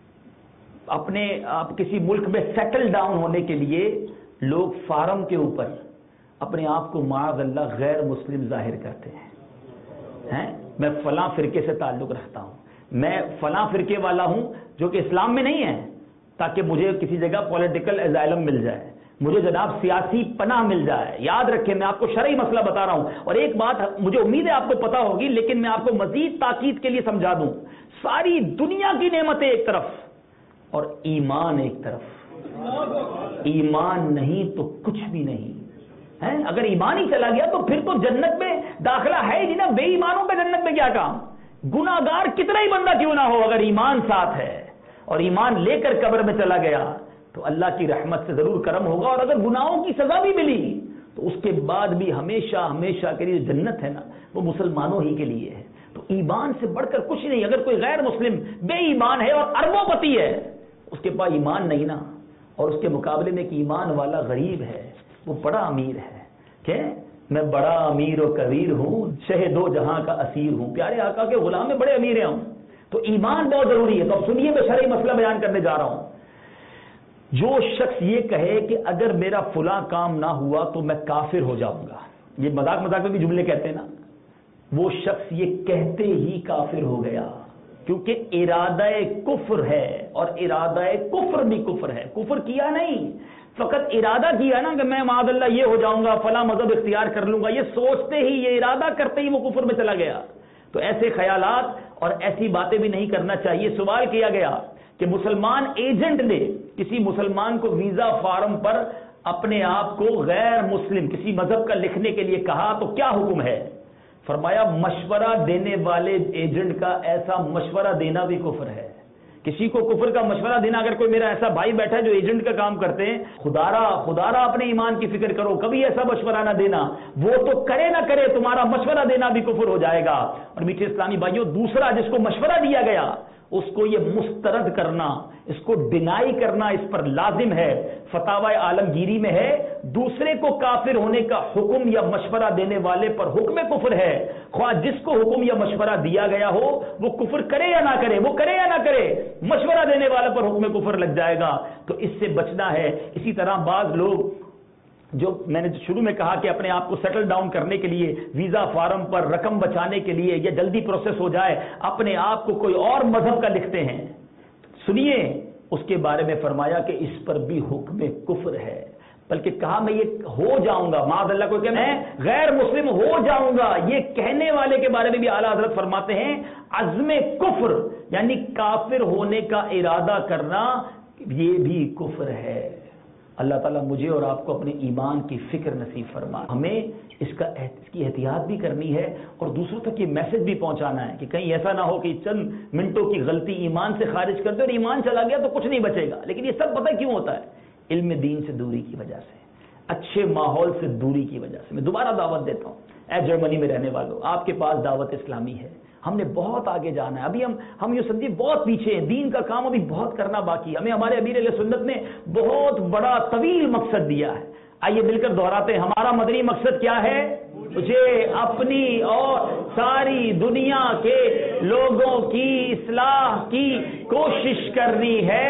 اپنے آپ کسی ملک میں سیٹل ڈاؤن ہونے کے لیے لوگ فارم کے اوپر اپنے آپ کو معاذ اللہ غیر مسلم ظاہر کرتے ہیں. میں فلاں فرقے سے تعلق رکھتا ہوں, میں فلاں فرقے والا ہوں جو کہ اسلام میں نہیں ہے, تاکہ مجھے کسی جگہ پولیٹیکل ایزائلم مل جائے, مجھے جناب سیاسی پناہ مل جائے. یاد رکھیں میں آپ کو شرعی مسئلہ بتا رہا ہوں, اور ایک بات مجھے امید ہے آپ کو پتا ہوگی, لیکن میں آپ کو مزید تاکید کے لیے سمجھا دوں. ساری دنیا کی نعمتیں ایک طرف اور ایمان ایک طرف. ایمان نہیں تو کچھ بھی نہیں ہے. اگر ایمان ہی چلا گیا تو پھر تو جنت میں داخلہ ہے ہی نہیں نا. بے ایمانوں کا جنت میں کیا کام؟ گناہگار کتنا ہی بندہ کیوں نہ ہو, اگر ایمان ساتھ ہے اور ایمان لے کر قبر میں چلا گیا تو اللہ کی رحمت سے ضرور کرم ہوگا. اور اگر گناہوں کی سزا بھی ملی تو اس کے بعد بھی ہمیشہ ہمیشہ کے لیے جنت ہے نا, وہ مسلمانوں ہی کے لیے ہے. تو ایمان سے بڑھ کر کچھ نہیں. اگر کوئی غیر مسلم بے ایمان ہے اور اربوں پتی ہے, اس کے پاس ایمان نہیں نا, اور اس کے مقابلے میں ایک ایمان والا غریب ہے, وہ بڑا امیر ہے. کہ میں بڑا امیر و کبیر ہوں, شہ دو جہاں کا اسیر ہوں. پیارے آقا کے غلام میں بڑے امیر ہیں ہم. تو ایمان بہت ضروری ہے. تو اب سنیے, میں شرعی مسئلہ بیان کرنے جا رہا ہوں. جو شخص یہ کہے کہ اگر میرا فلاں کام نہ ہوا تو میں کافر ہو جاؤں گا, یہ مذاق مذاق میں بھی جملے کہتے ہیں نا, وہ شخص یہ کہتے ہی کافر ہو گیا, کیونکہ ارادہ کفر ہے, اور ارادہ کفر بھی کفر ہے. کفر کیا نہیں, فقط ارادہ کیا نا کہ میں معاذ اللہ یہ ہو جاؤں گا, فلاں مذہب اختیار کر لوں گا. یہ سوچتے ہی, یہ ارادہ کرتے ہی وہ کفر میں چلا گیا. تو ایسے خیالات اور ایسی باتیں بھی نہیں کرنا چاہیے. سوال کیا گیا کہ مسلمان ایجنٹ نے کسی مسلمان کو ویزا فارم پر اپنے آپ کو غیر مسلم کسی مذہب کا لکھنے کے لیے کہا تو کیا حکم ہے؟ فرمایا مشورہ دینے والے ایجنٹ کا ایسا مشورہ دینا بھی کفر ہے. کسی کو کفر کا مشورہ دینا, اگر کوئی میرا ایسا بھائی بیٹھا ہے جو ایجنٹ کا کام کرتے ہیں, خدارا خدارا اپنے ایمان کی فکر کرو, کبھی ایسا مشورہ نہ دینا. وہ تو کرے نہ کرے, تمہارا مشورہ دینا بھی کفر ہو جائے گا. اور میٹھے اسلامی بھائیوں, دوسرا جس کو مشورہ دیا گیا اس کو یہ مسترد کرنا, اس کو ڈینائی کرنا اس پر لازم ہے. فتاوی عالمگیری میں ہے, دوسرے کو کافر ہونے کا حکم یا مشورہ دینے والے پر حکم کفر ہے. خواہ جس کو حکم یا مشورہ دیا گیا ہو وہ کفر کرے یا نہ کرے, وہ کرے یا نہ کرے, مشورہ دینے والے پر حکم کفر لگ جائے گا. تو اس سے بچنا ہے. اسی طرح بعض لوگ جو میں نے شروع میں کہا کہ اپنے آپ کو سیٹل ڈاؤن کرنے کے لیے ویزا فارم پر رقم بچانے کے لیے یا جلدی پروسیس ہو جائے اپنے آپ کو کوئی اور مذہب کا لکھتے ہیں. سنیے, اس کے بارے میں فرمایا کہ اس پر بھی حکم کفر ہے. بلکہ کہا میں یہ ہو جاؤں گا، معاذ اللہ کو کہ میں غیر مسلم ہو جاؤں گا. یہ کہنے والے کے بارے میں بھی اعلیٰ حضرت فرماتے ہیں عزم کفر یعنی کافر ہونے کا ارادہ کرنا یہ بھی کفر ہے. اللہ تعالیٰ مجھے اور آپ کو اپنے ایمان کی فکر نصیب فرما. ہمیں اس کا اس کی احتیاط بھی کرنی ہے اور دوسروں تک یہ میسج بھی پہنچانا ہے کہ کہیں ایسا نہ ہو کہ چند منٹوں کی غلطی ایمان سے خارج کر دے اور ایمان چلا گیا تو کچھ نہیں بچے گا. لیکن یہ سب پتہ کیوں ہوتا ہے؟ علم دین سے دوری کی وجہ سے، اچھے ماحول سے دوری کی وجہ سے. میں دوبارہ دعوت دیتا ہوں اے جرمنی میں رہنے والوں، آپ کے پاس دعوت اسلامی ہے. ہم نے بہت آگے جانا ہے. ابھی ہم ہم یہ سمجھے بہت پیچھے ہیں، دین کا کام ابھی بہت کرنا باقی ہے. ہمیں ہمارے امیر اہل سنت نے بہت بڑا طویل مقصد دیا ہے. آئیے مل کر دہراتے ہیں ہمارا مدنی مقصد کیا ہے. مجھے اپنی اور ساری دنیا کے لوگوں کی اصلاح کی کوشش کرنی ہے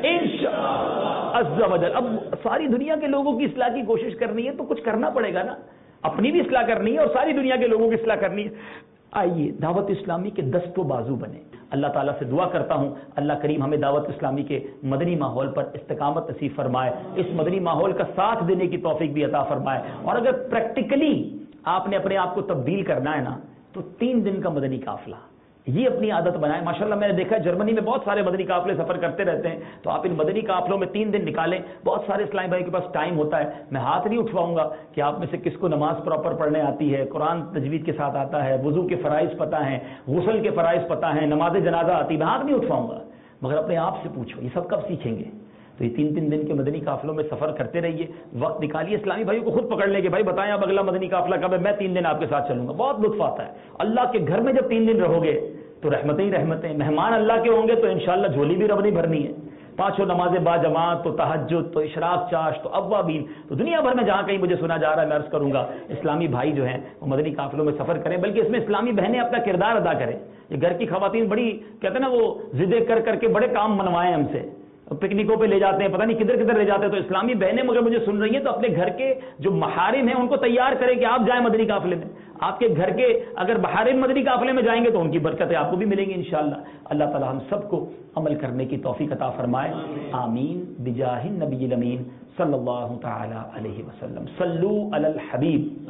انشاءاللہ عز و جل. اب ساری دنیا کے لوگوں کی اصلاح کی کوشش کرنی ہے تو کچھ کرنا پڑے گا نا. اپنی بھی اصلاح کرنی ہے اور ساری دنیا کے لوگوں کی اصلاح کرنی ہے. آئیے دعوت اسلامی کے دست و بازو بنے. اللہ تعالیٰ سے دعا کرتا ہوں اللہ کریم ہمیں دعوت اسلامی کے مدنی ماحول پر استقامت نصیب فرمائے، اس مدنی ماحول کا ساتھ دینے کی توفیق بھی عطا فرمائے. اور اگر پریکٹیکلی آپ نے اپنے آپ کو تبدیل کرنا ہے نا تو تین دن کا مدنی قافلہ یہ اپنی عادت بنائیں. ماشاءاللہ میں نے دیکھا جرمنی میں بہت سارے مدنی قافلے سفر کرتے رہتے ہیں، تو آپ ان مدنی قافلوں میں تین دن نکالیں. بہت سارے اسلامی بھائی کے پاس ٹائم ہوتا ہے. میں ہاتھ نہیں اٹھواؤں گا کہ آپ میں سے کس کو نماز پراپر پڑھنے آتی ہے، قرآن تجوید کے ساتھ آتا ہے، وضو کے فرائض پتہ ہیں، غسل کے فرائض پتہ ہیں، نماز جنازہ آتی ہے. میں ہاتھ نہیں اٹھواؤں گا، مگر اپنے آپ سے پوچھو یہ سب کب سیکھیں گے. تو یہ تین تین دن کے مدنی قافلوں میں سفر کرتے رہیے، وقت نکالیے. اسلامی بھائیوں کو خود پکڑ لیں کہ بھائی بتائیں اب اگلا مدنی قافلہ کب ہے، میں تین دن آپ کے ساتھ چلوں گا. بہت لطف آتا ہے. اللہ کے گھر میں جب تین دن رہو گے تو رحمتیں ہی رحمتیں. مہمان اللہ کے ہوں گے تو انشاءاللہ جھولی بھی رب نہیں بھرنی ہے. پانچوں نمازیں با جماعت، تو تہجد، تو اشراق چاش، تو اوابین، تو دنیا بھر میں جہاں کہیں مجھے سنا جا رہا ہے میں عرض کروں گا اسلامی بھائی جو ہیں وہ مدنی قافلوں میں سفر کریں. بلکہ اس میں اسلامی بہنیں اپنا کردار ادا کریں. یہ گھر کی خواتین بڑی کہتے ہیں نا وہ ضدیں کر کر کے بڑے کام منوائیں ہم سے، پکنکوں پہ لے جاتے ہیں، پتہ نہیں کدھر کدھر لے جاتے ہیں. تو اسلامی بہنیں مگر مجھے سن رہی ہیں تو اپنے گھر کے جو محارم ہیں ان کو تیار کریں کہ آپ جائیں مدنی قافلے میں. آپ کے گھر کے اگر محارم مدنی قافلے میں جائیں گے تو ان کی برکتیں آپ کو بھی ملیں گی انشاءاللہ. اللہ تعالی ہم سب کو عمل کرنے کی توفیق عطا فرمائے. آمین بجاہ النبی الامین صلی اللہ تعالی علیہ وسلم. صلو علی الحبیب.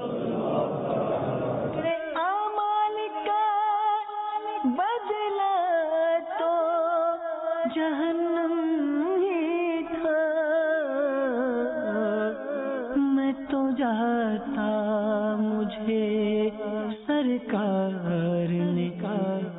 جہنم ہی تھا میں تو جاتا مجھے سرکار نے کہا